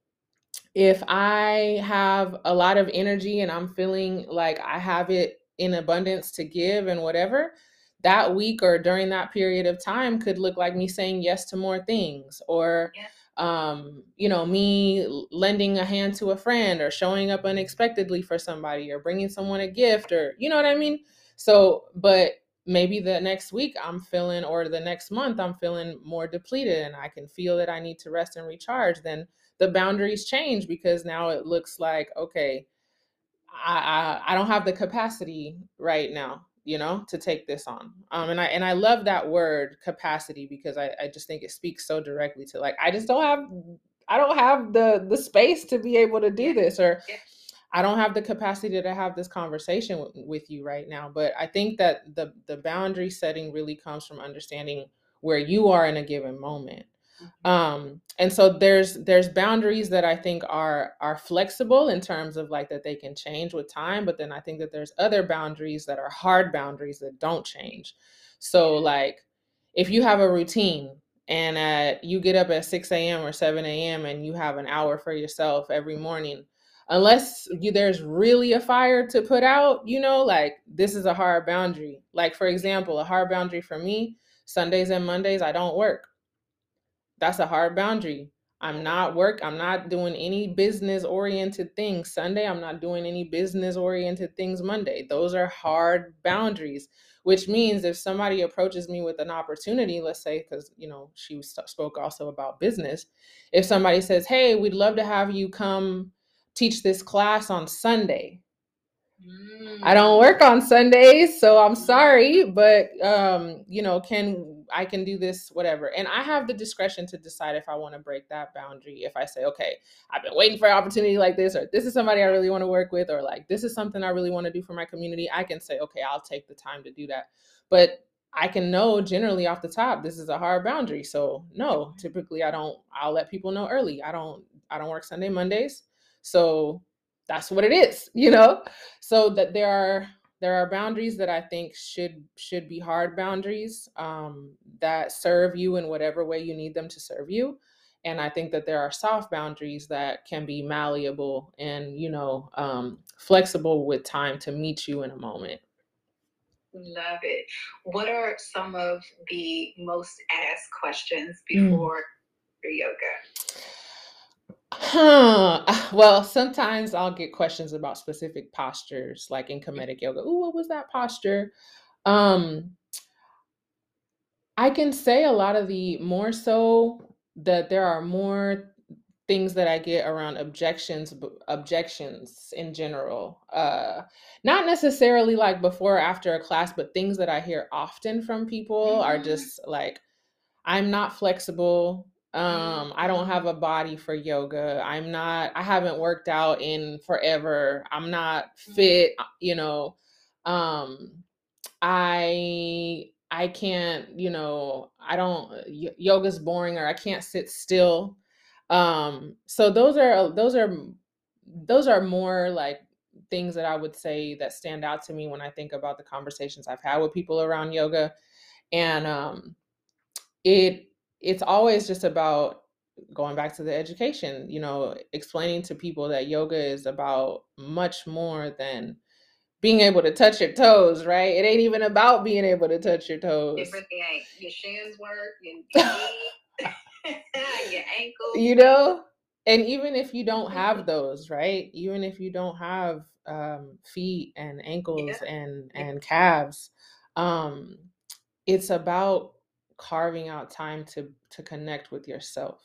if I have a lot of energy and I'm feeling like I have it in abundance to give and whatever, that week or during that period of time could look like me saying yes to more things, or yeah. um, you know, me lending a hand to a friend, or showing up unexpectedly for somebody, or bringing someone a gift, or you know what I mean? So, but maybe the next week I'm feeling, or the next month I'm feeling more depleted and I can feel that I need to rest and recharge. Then the boundaries change, because now it looks like, okay, I, I, I don't have the capacity right now, you know, to take this on. Um, and I, and I love that word capacity, because I, I just think it speaks so directly to like, I just don't have, I don't have the, the space to be able to do this, or I don't have the capacity to have this conversation w- with you right now. But I think that the, the boundary setting really comes from understanding where you are in a given moment. Um, and so there's there's boundaries that I think are are flexible in terms of like that they can change with time, but then I think that there's other boundaries that are hard boundaries that don't change. So like, if you have a routine and uh, you get up at six a.m. or seven a.m. and you have an hour for yourself every morning, unless you there's really a fire to put out, you know, like this is a hard boundary. Like for example, a hard boundary for me, Sundays and Mondays I don't work. That's a hard boundary. I'm not work. I'm not doing any business oriented things Sunday. I'm not doing any business oriented things Monday. Those are hard boundaries, which means if somebody approaches me with an opportunity, let's say, because, you know, she spoke also about business. If somebody says, hey, we'd love to have you come teach this class on Sunday. Mm. I don't work on Sundays, so I'm sorry, but um, you know, can I can do this, whatever. And I have the discretion to decide if I want to break that boundary. If I say, okay, I've been waiting for an opportunity like this, or this is somebody I really want to work with, or like this is something I really want to do for my community, I can say, okay, I'll take the time to do that. But I can know generally off the top, this is a hard boundary. So no, typically I don't, I'll let people know early. I don't, I don't work Sunday, Mondays. So that's what it is, you know? So that there are, there are boundaries that I think should, should be hard boundaries um, that serve you in whatever way you need them to serve you. And I think that there are soft boundaries that can be malleable and, you know, um, flexible with time to meet you in a moment. Love it. What are some of the most asked questions before mm. your yoga? Huh. Well, sometimes I'll get questions about specific postures, like in Kemetic yoga. Ooh, what was that posture? Um, I can say a lot of the more so that there are more things that I get around objections, objections in general. Uh, not necessarily like before or after a class, but things that I hear often from people mm-hmm. are just like, I'm not flexible. Um, I don't have a body for yoga. I'm not, I haven't worked out in forever. I'm not fit, you know. Um, I I can't, you know, I don't y- yoga's boring, or I can't sit still. Um, so those are those are those are more like things that I would say that stand out to me when I think about the conversations I've had with people around yoga. And um it it's always just about going back to the education, you know, explaining to people that yoga is about much more than being able to touch your toes, right? It ain't even about being able to touch your toes. It really ain't. Your shins work, your, your knees, your ankles. You know? And even if you don't have those, right? Even if you don't have um, feet and ankles yeah. and, and calves, um, it's about carving out time to, to connect with yourself.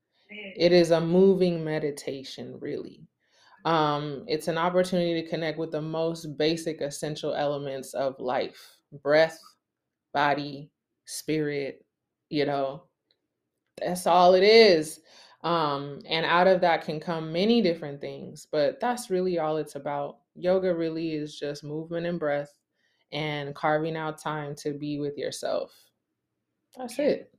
It is a moving meditation, really. Um, it's an opportunity to connect with the most basic essential elements of life: breath, body, spirit, you know, that's all it is. Um, and out of that can come many different things, but that's really all it's about. Yoga really is just movement and breath and carving out time to be with yourself. That's it.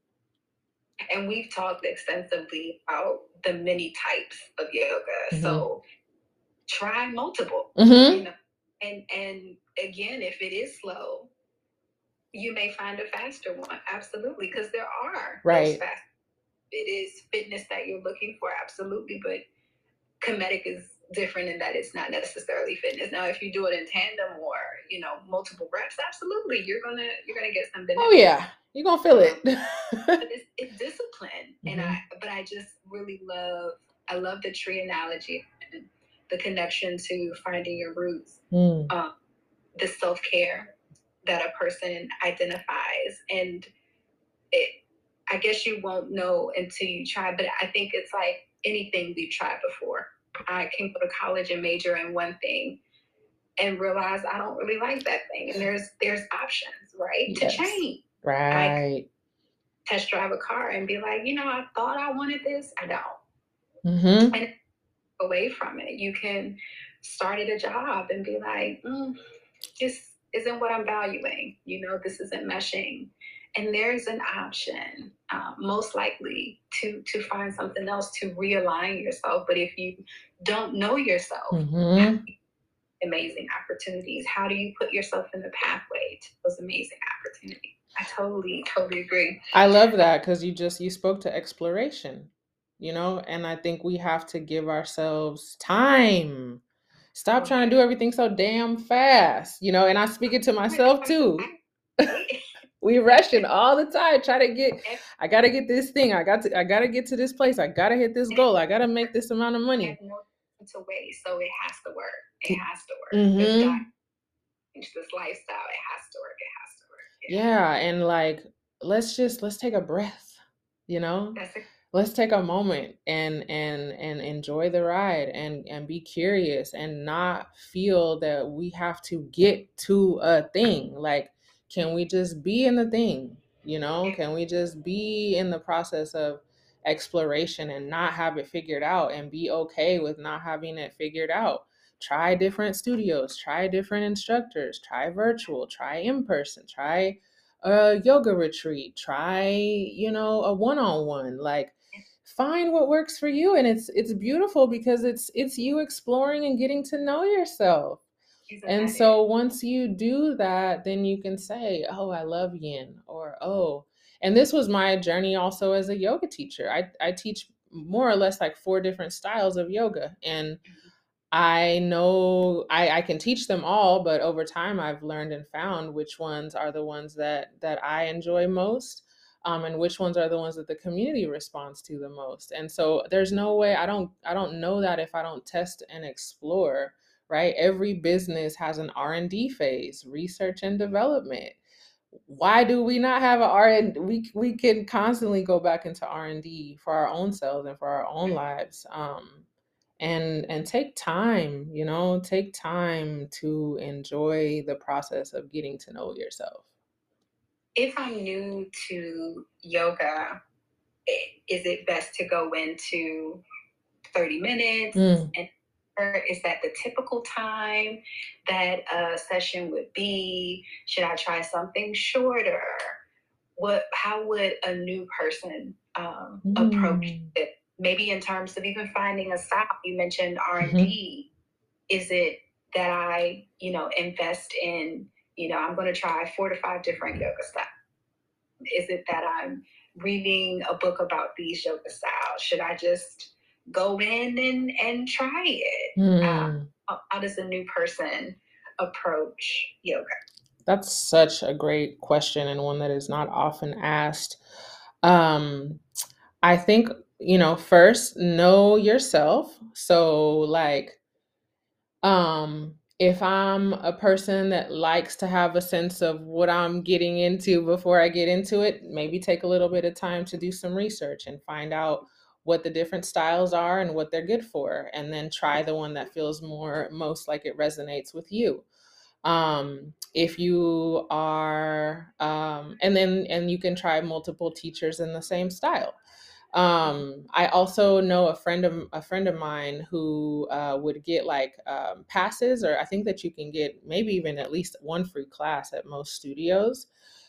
And we've talked extensively about the many types of yoga. Mm-hmm. So try multiple, mm-hmm. you know, and, and again, if it is slow, you may find a faster one. Absolutely. Because there are right. those fast. It is fitness that you're looking for. Absolutely. But Kemetic is different in that it's not necessarily fitness. Now, if you do it in tandem or, you know, multiple reps, absolutely. You're going to, you're going to get some benefits. Oh yeah. You're going to feel it. But it's, it's discipline. Mm-hmm. And I, but I just really love, I love the tree analogy and the connection to finding your roots, mm. um, the self-care that a person identifies. And it, I guess you won't know until you try, but I think it's like anything we've tried before. I can go to college and major in one thing and realize I don't really like that thing. And there's there's options, right? Yes. To change. Right. I test drive a car and be like, you know, I thought I wanted this. I don't. Mm-hmm. And away from it. You can start at a job and be like, mm, this isn't what I'm valuing. You know, this isn't meshing. And there's an option, uh, most likely, to to find something else to realign yourself. But if you don't know yourself, mm-hmm. amazing opportunities. How do you put yourself in the pathway to those amazing opportunities? I totally, totally agree. I love that because you just, you spoke to exploration, you know, and I think we have to give ourselves time. Stop okay. trying to do everything so damn fast, you know, and I speak it to myself too. We rushing all the time, try to get, I got to get this thing. I got to, I got to get to this place. I got to hit this goal. I got to make this amount of money. To wait, so it has to work. It has to work. Mm-hmm. This diet, this lifestyle, it has to work. It has to work. Yeah. yeah. And like, let's just, let's take a breath, you know, That's a- let's take a moment and, and, and enjoy the ride and, and be curious and not feel that we have to get to a thing. Like, can we just be in the thing? You know, can we just be in the process of exploration and not have it figured out and be okay with not having it figured out? Try different studios, try different instructors, try virtual, try in person, try a yoga retreat, try, you know, a one-on-one. Like, find what works for you. And it's it's beautiful because it's it's you exploring and getting to know yourself. And so once you do that, then you can say, oh, I love yin, or, oh, and this was my journey also as a yoga teacher. I, I teach more or less like four different styles of yoga. And I know I, I can teach them all, but over time I've learned and found which ones are the ones that that I enjoy most, um, and which ones are the ones that the community responds to the most. And so there's no way I don't I don't know that if I don't test and explore, right? Every business has an R and D phase, research and development. Why do we not have an R and we we can constantly go back into R and D for our own selves and for our own lives. Um, and and take time, you know, take time to enjoy the process of getting to know yourself. If I'm new to yoga, is it best to go into thirty minutes? Mm. And or is that the typical time that a session would be? Should I try something shorter? What? How would a new person um, Mm. approach it? Maybe in terms of even finding a style. You mentioned R and D. Mm-hmm. Is it that I, you know, invest in, you know, I'm going to try four to five different yoga styles? Is it that I'm reading a book about these yoga styles? Should I just go in and, and try it? Mm. Uh, how, how does a new person approach yoga? That's such a great question, and one that is not often asked. Um, I think, you know, first, know yourself. So, like, um, if I'm a person that likes to have a sense of what I'm getting into before I get into it, maybe take a little bit of time to do some research and find out what the different styles are and what they're good for, and then try the one that feels more most like it resonates with you. Um, if you are, um, and then and you can try multiple teachers in the same style. Um, I also know a friend of a friend of mine who uh, would get like um, passes, or I think that you can get maybe even at least one free class at most studios.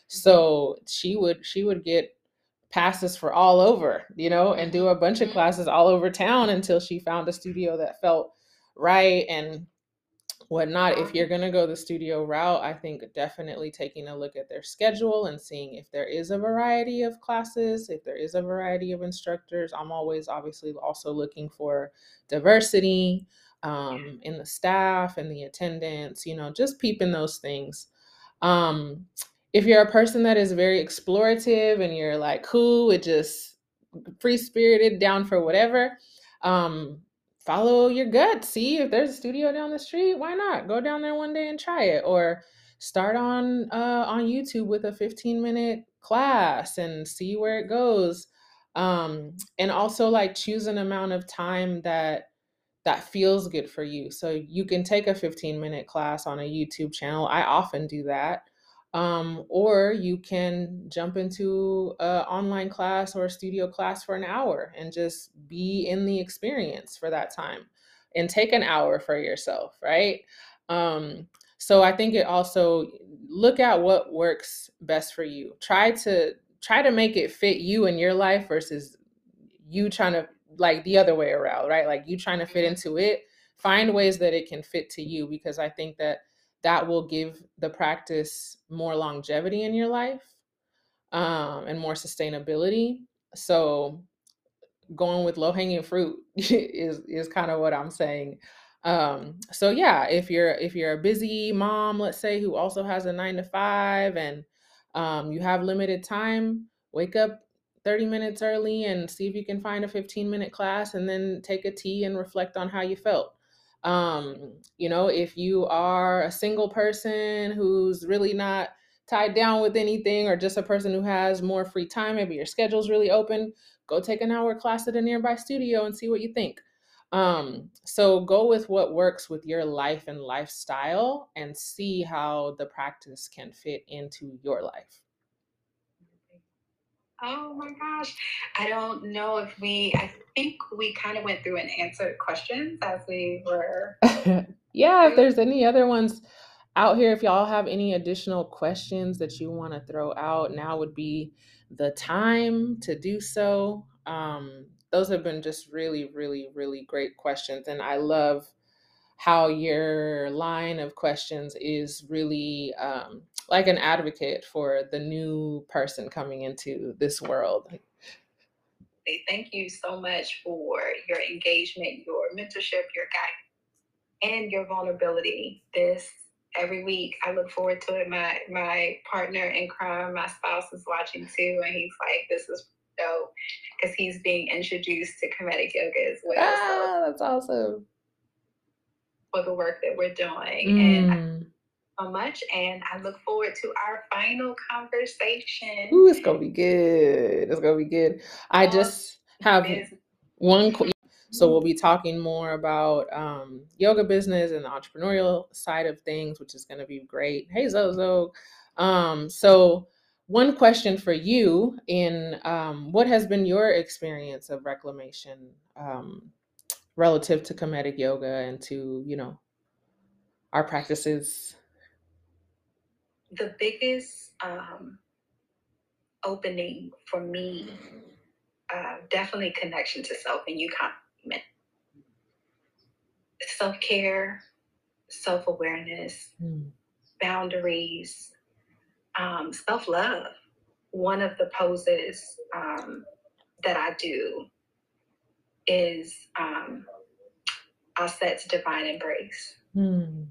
So she would she would get passes for all over, you know, and do a bunch of classes all over town until she found a studio that felt right and whatnot. If you're going to go the studio route, I think definitely taking a look at their schedule and seeing if there is a variety of classes, if there is a variety of instructors. I'm always obviously also looking for diversity um, in the staff and the attendance, you know, just peeping those things. Um, if you're a person that is very explorative and you're like, cool, it just free spirited, down for whatever, um, follow your gut. See if there's a studio down the street. Why not go down there one day and try it? Or start on uh, on YouTube with a fifteen minute class and see where it goes. Um, and also like choose an amount of time that that feels good for you. So you can take a fifteen minute class on a YouTube channel. I often do that. Um, or you can jump into an online class or a studio class for an hour and just be in the experience for that time and take an hour for yourself, right? Um, so I think it also look at what works best for you. Try to try to make it fit you and your life versus you trying to like the other way around, right? Like you trying to fit into it. Find ways that it can fit to you, because I think that that will give the practice more longevity in your life um, and more sustainability. So going with low hanging fruit is is kind of what I'm saying. Um, so yeah, if you're if you're a busy mom, let's say, who also has a nine to five, and um, you have limited time, wake up thirty minutes early and see if you can find a fifteen minute class, and then take a tea and reflect on how you felt. Um, you know, if you are a single person who's really not tied down with anything, or just a person who has more free time, maybe your schedule's really open, go take an hour class at a nearby studio and see what you think. Um, so go with what works with your life and lifestyle and see how the practice can fit into your life. Oh my gosh. I don't know if we, I think we kind of went through and answered questions as we were. Yeah, if there's any other ones out here, if y'all have any additional questions that you want to throw out, now would be the time to do so. Um, those have been just really, really, really great questions. And I love how your line of questions is really um, like an advocate for the new person coming into this world. Thank you so much for your engagement, your mentorship, your guidance. and your vulnerability. This every week, I look forward to it. My my partner in crime, my spouse, is watching too, and he's like, "This is dope," because he's being introduced to Kemetic yoga as well. Ah, so that's awesome. For the work that we're doing, mm. and I, so much, and I look forward to our final conversation. Ooh, it's gonna be good. It's gonna be good. I just have one. So we'll be talking more about um, yoga business and the entrepreneurial side of things, which is going to be great. Hey, Zozo. Um, so one question for you in um, what has been your experience of reclamation um, relative to Kemetic yoga and to, you know, our practices? The biggest um, opening for me, uh, definitely connection to self, and you comment. Self-care, self-awareness, mm. boundaries, um, self-love. One of the poses um, that I do is um, Aset's Divine Embrace. Mm.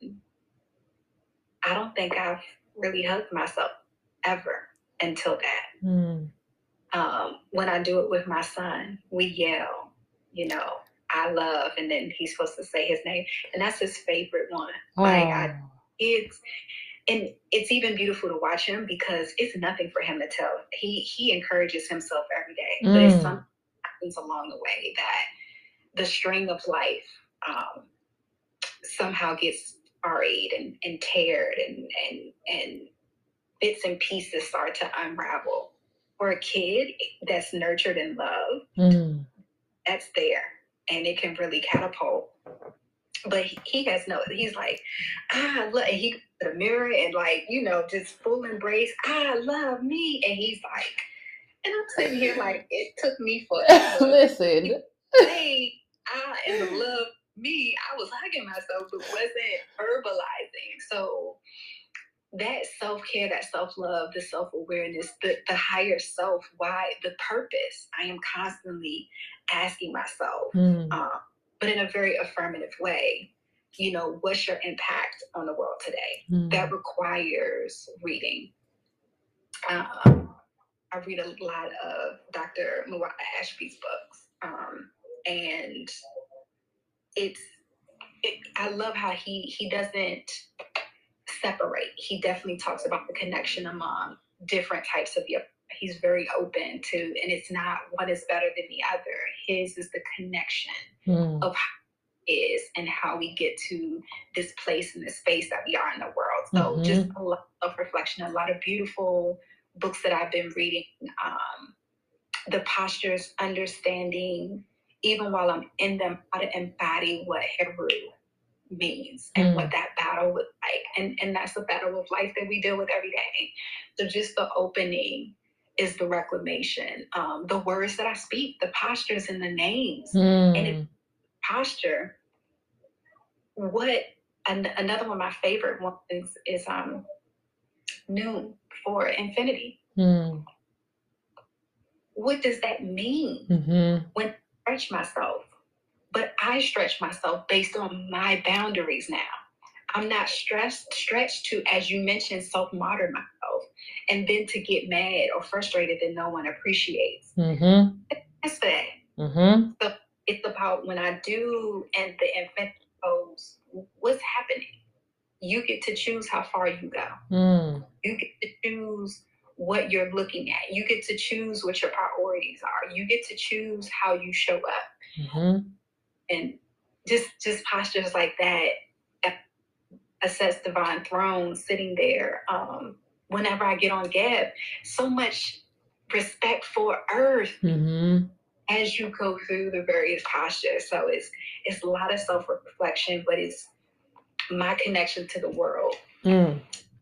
I don't think I've really hugged myself ever until that. Mm. Um, when I do it with my son, we yell, you know, I love, and then he's supposed to say his name, and that's his favorite one. Oh. Like I, it's, and it's even beautiful to watch him because it's nothing for him to tell. He he encourages himself every day, mm. but it's something that happens along the way that the string of life um, somehow gets frayed and, and teared, and and and bits and pieces start to unravel. For a kid that's nurtured and loved, mm. that's there, and it can really catapult. But he, he has no, he's like, I love, and he goes to the mirror and like, you know, just full embrace, I love me. And he's like, and I'm sitting here like, it took me forever. Listen. Hey, I and the love me, I was hugging myself, but wasn't verbalizing. So that self-care, that self-love, the self-awareness, the, the higher self, why, the purpose, I am constantly asking myself, mm. um, but in a very affirmative way, you know, what's your impact on the world today? Mm. That requires reading. Um, I read a lot of Doctor Mariah Ashby's books, um, and it's, it, I love how he he doesn't separate. He definitely talks about the connection among different types of yoga. He's very open to, and it's not one is better than the other. His is the connection mm. of how it is and how we get to this place and this space that we are in the world. So mm-hmm. just a lot of reflection, a lot of beautiful books that I've been reading. Um, the postures, understanding, even while I'm in them, how to embody what Heru means and mm. what that battle was like, and and that's the battle of life that we deal with every day. So just the opening is the reclamation, um the words that I speak, the postures and the names, mm. and it, posture. What and another one of my favorite ones is, is um noon for infinity. Mm. What does that mean? Mm-hmm. When I stretch myself, but I stretch myself based on my boundaries now. I'm not stressed, stretched to, as you mentioned, self-modern myself, and then to get mad or frustrated that no one appreciates. Mm-hmm. That's that. Mm-hmm. So it's about when I do, and the infant pose, what's happening? You get to choose how far you go. Mm. You get to choose what you're looking at. You get to choose what your priorities are. You get to choose how you show up. Mm-hmm. And just just postures like that, Aset's Divine Throne, sitting there. Um, whenever I get on Gab, so much respect for Earth mm-hmm. as you go through the various postures. So it's it's a lot of self-reflection, but it's my connection to the world, mm.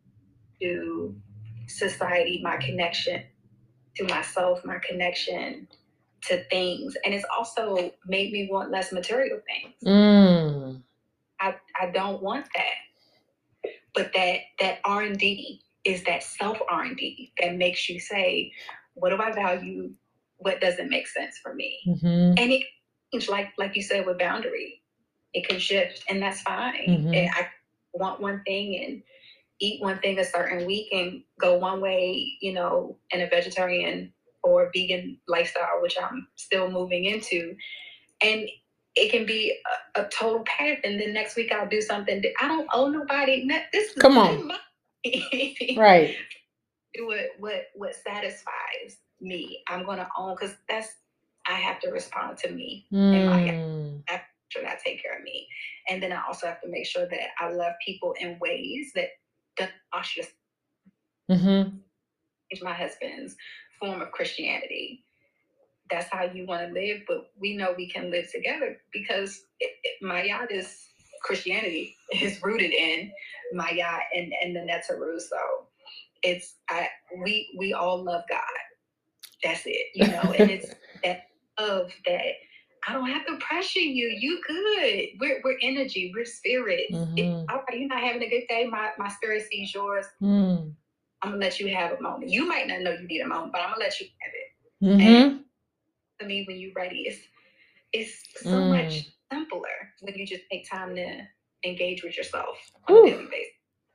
to society, my connection to myself, my connection to things. And it's also made me want less material things. Mm. I, I don't want that. But that that R and D is that self-R and D that makes you say, what do I value? What doesn't make sense for me? Mm-hmm. And it, like like you said with boundary, it can shift, and that's fine. Mm-hmm. And I want one thing and eat one thing a certain week and go one way, you know, in a vegetarian or vegan lifestyle, which I'm still moving into. And it can be a, a total path. And then next week I'll do something that I don't owe nobody. This is Come on. Right. What, what, what satisfies me, I'm going to own, because that's, I have to respond to me. Mm. And my, I have to make sure that I take care of me. And then I also have to make sure that I love people in ways that don't ostracize. Mm-hmm. It's my husband's form of Christianity. That's how you want to live, but we know we can live together because it, it, Mayat is Christianity is rooted in Mayat and, and the Neteru. So it's I we we all love God. That's it, you know, and it's that love that I don't have to pressure you. You good. We're we're energy. We're spirit. Mm-hmm. It, all right, you're not having a good day. My my spirit sees yours. Mm. I'm gonna let you have a moment. You might not know you need a moment, but I'm gonna let you have it. Mm-hmm. And to me, when you're ready, it's it's so mm. much simpler when you just take time to engage with yourself on Ooh. a daily basis.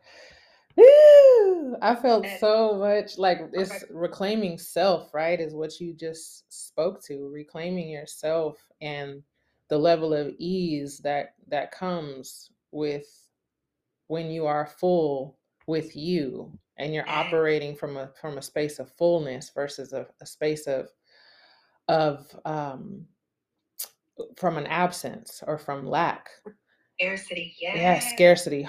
Woo! I felt so much like it's reclaiming self, right? Is what you just spoke to, reclaiming yourself and the level of ease that that comes with when you are full with you and you're operating from a from a space of fullness versus a, a space of of um from an absence or from lack. Scarcity, yes. Yeah, scarcity,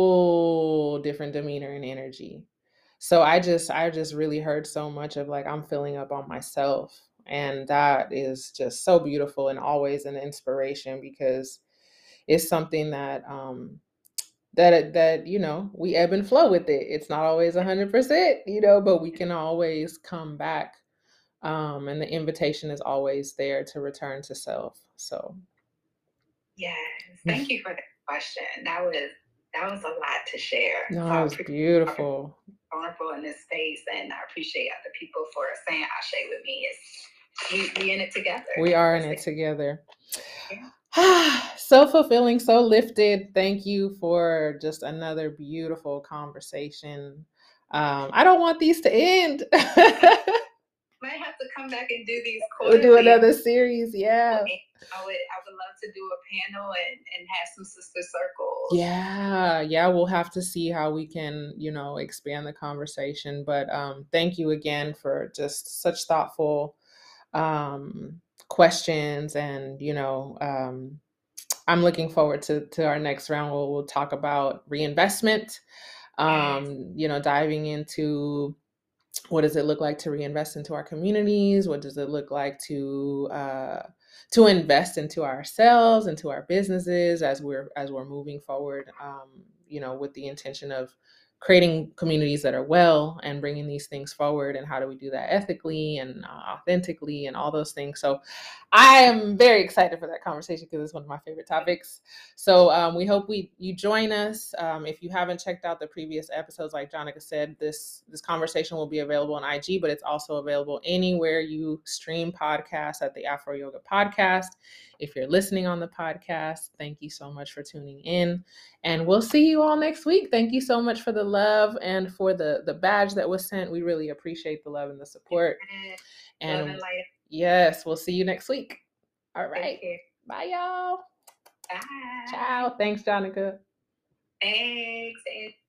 whole different demeanor and energy. So I just, I just really heard so much of like, I'm filling up on myself. And that is just so beautiful and always an inspiration because it's something that, um, that, that, you know, we ebb and flow with it. It's not always a hundred percent, you know, but we can always come back. Um, and the invitation is always there to return to self. So. Yes, thank you for that question. That was that was a lot to share. No, so it was beautiful. Vulnerable in this space, and I appreciate other people for saying "Ashe" with me. It's we we in it together. We are in it together. Yeah. So fulfilling, so lifted. Thank you for just another beautiful conversation. Um, I don't want these to end. Might have to come back and do these. We'll do another series, yeah. I would, I would love to do a panel and, and have some sister circles. Yeah, yeah, we'll have to see how we can, you know, expand the conversation. But um, thank you again for just such thoughtful um, questions. And, you know, um, I'm looking forward to, to our next round where we'll talk about reinvestment, um, you know, diving into what does it look like to reinvest into our communities? What does it look like to uh, to invest into ourselves, into our businesses as we're as we're moving forward? Um, you know, with the intention of creating communities that are well and bringing these things forward. And how do we do that ethically and uh, authentically and all those things? So I am very excited for that conversation because it's one of my favorite topics. So um, we hope we you join us. Um, if you haven't checked out the previous episodes, like Jonica said, this this conversation will be available on I G, but it's also available anywhere you stream podcasts at the Afro Yoga Podcast. If you're listening on the podcast, thank you so much for tuning in. And we'll see you all next week. Thank you so much for the love and for the, the badge that was sent. We really appreciate the love and the support. And, and yes, we'll see you next week. All right. Bye, y'all. Bye. Ciao. Thanks, Jonica. Thanks.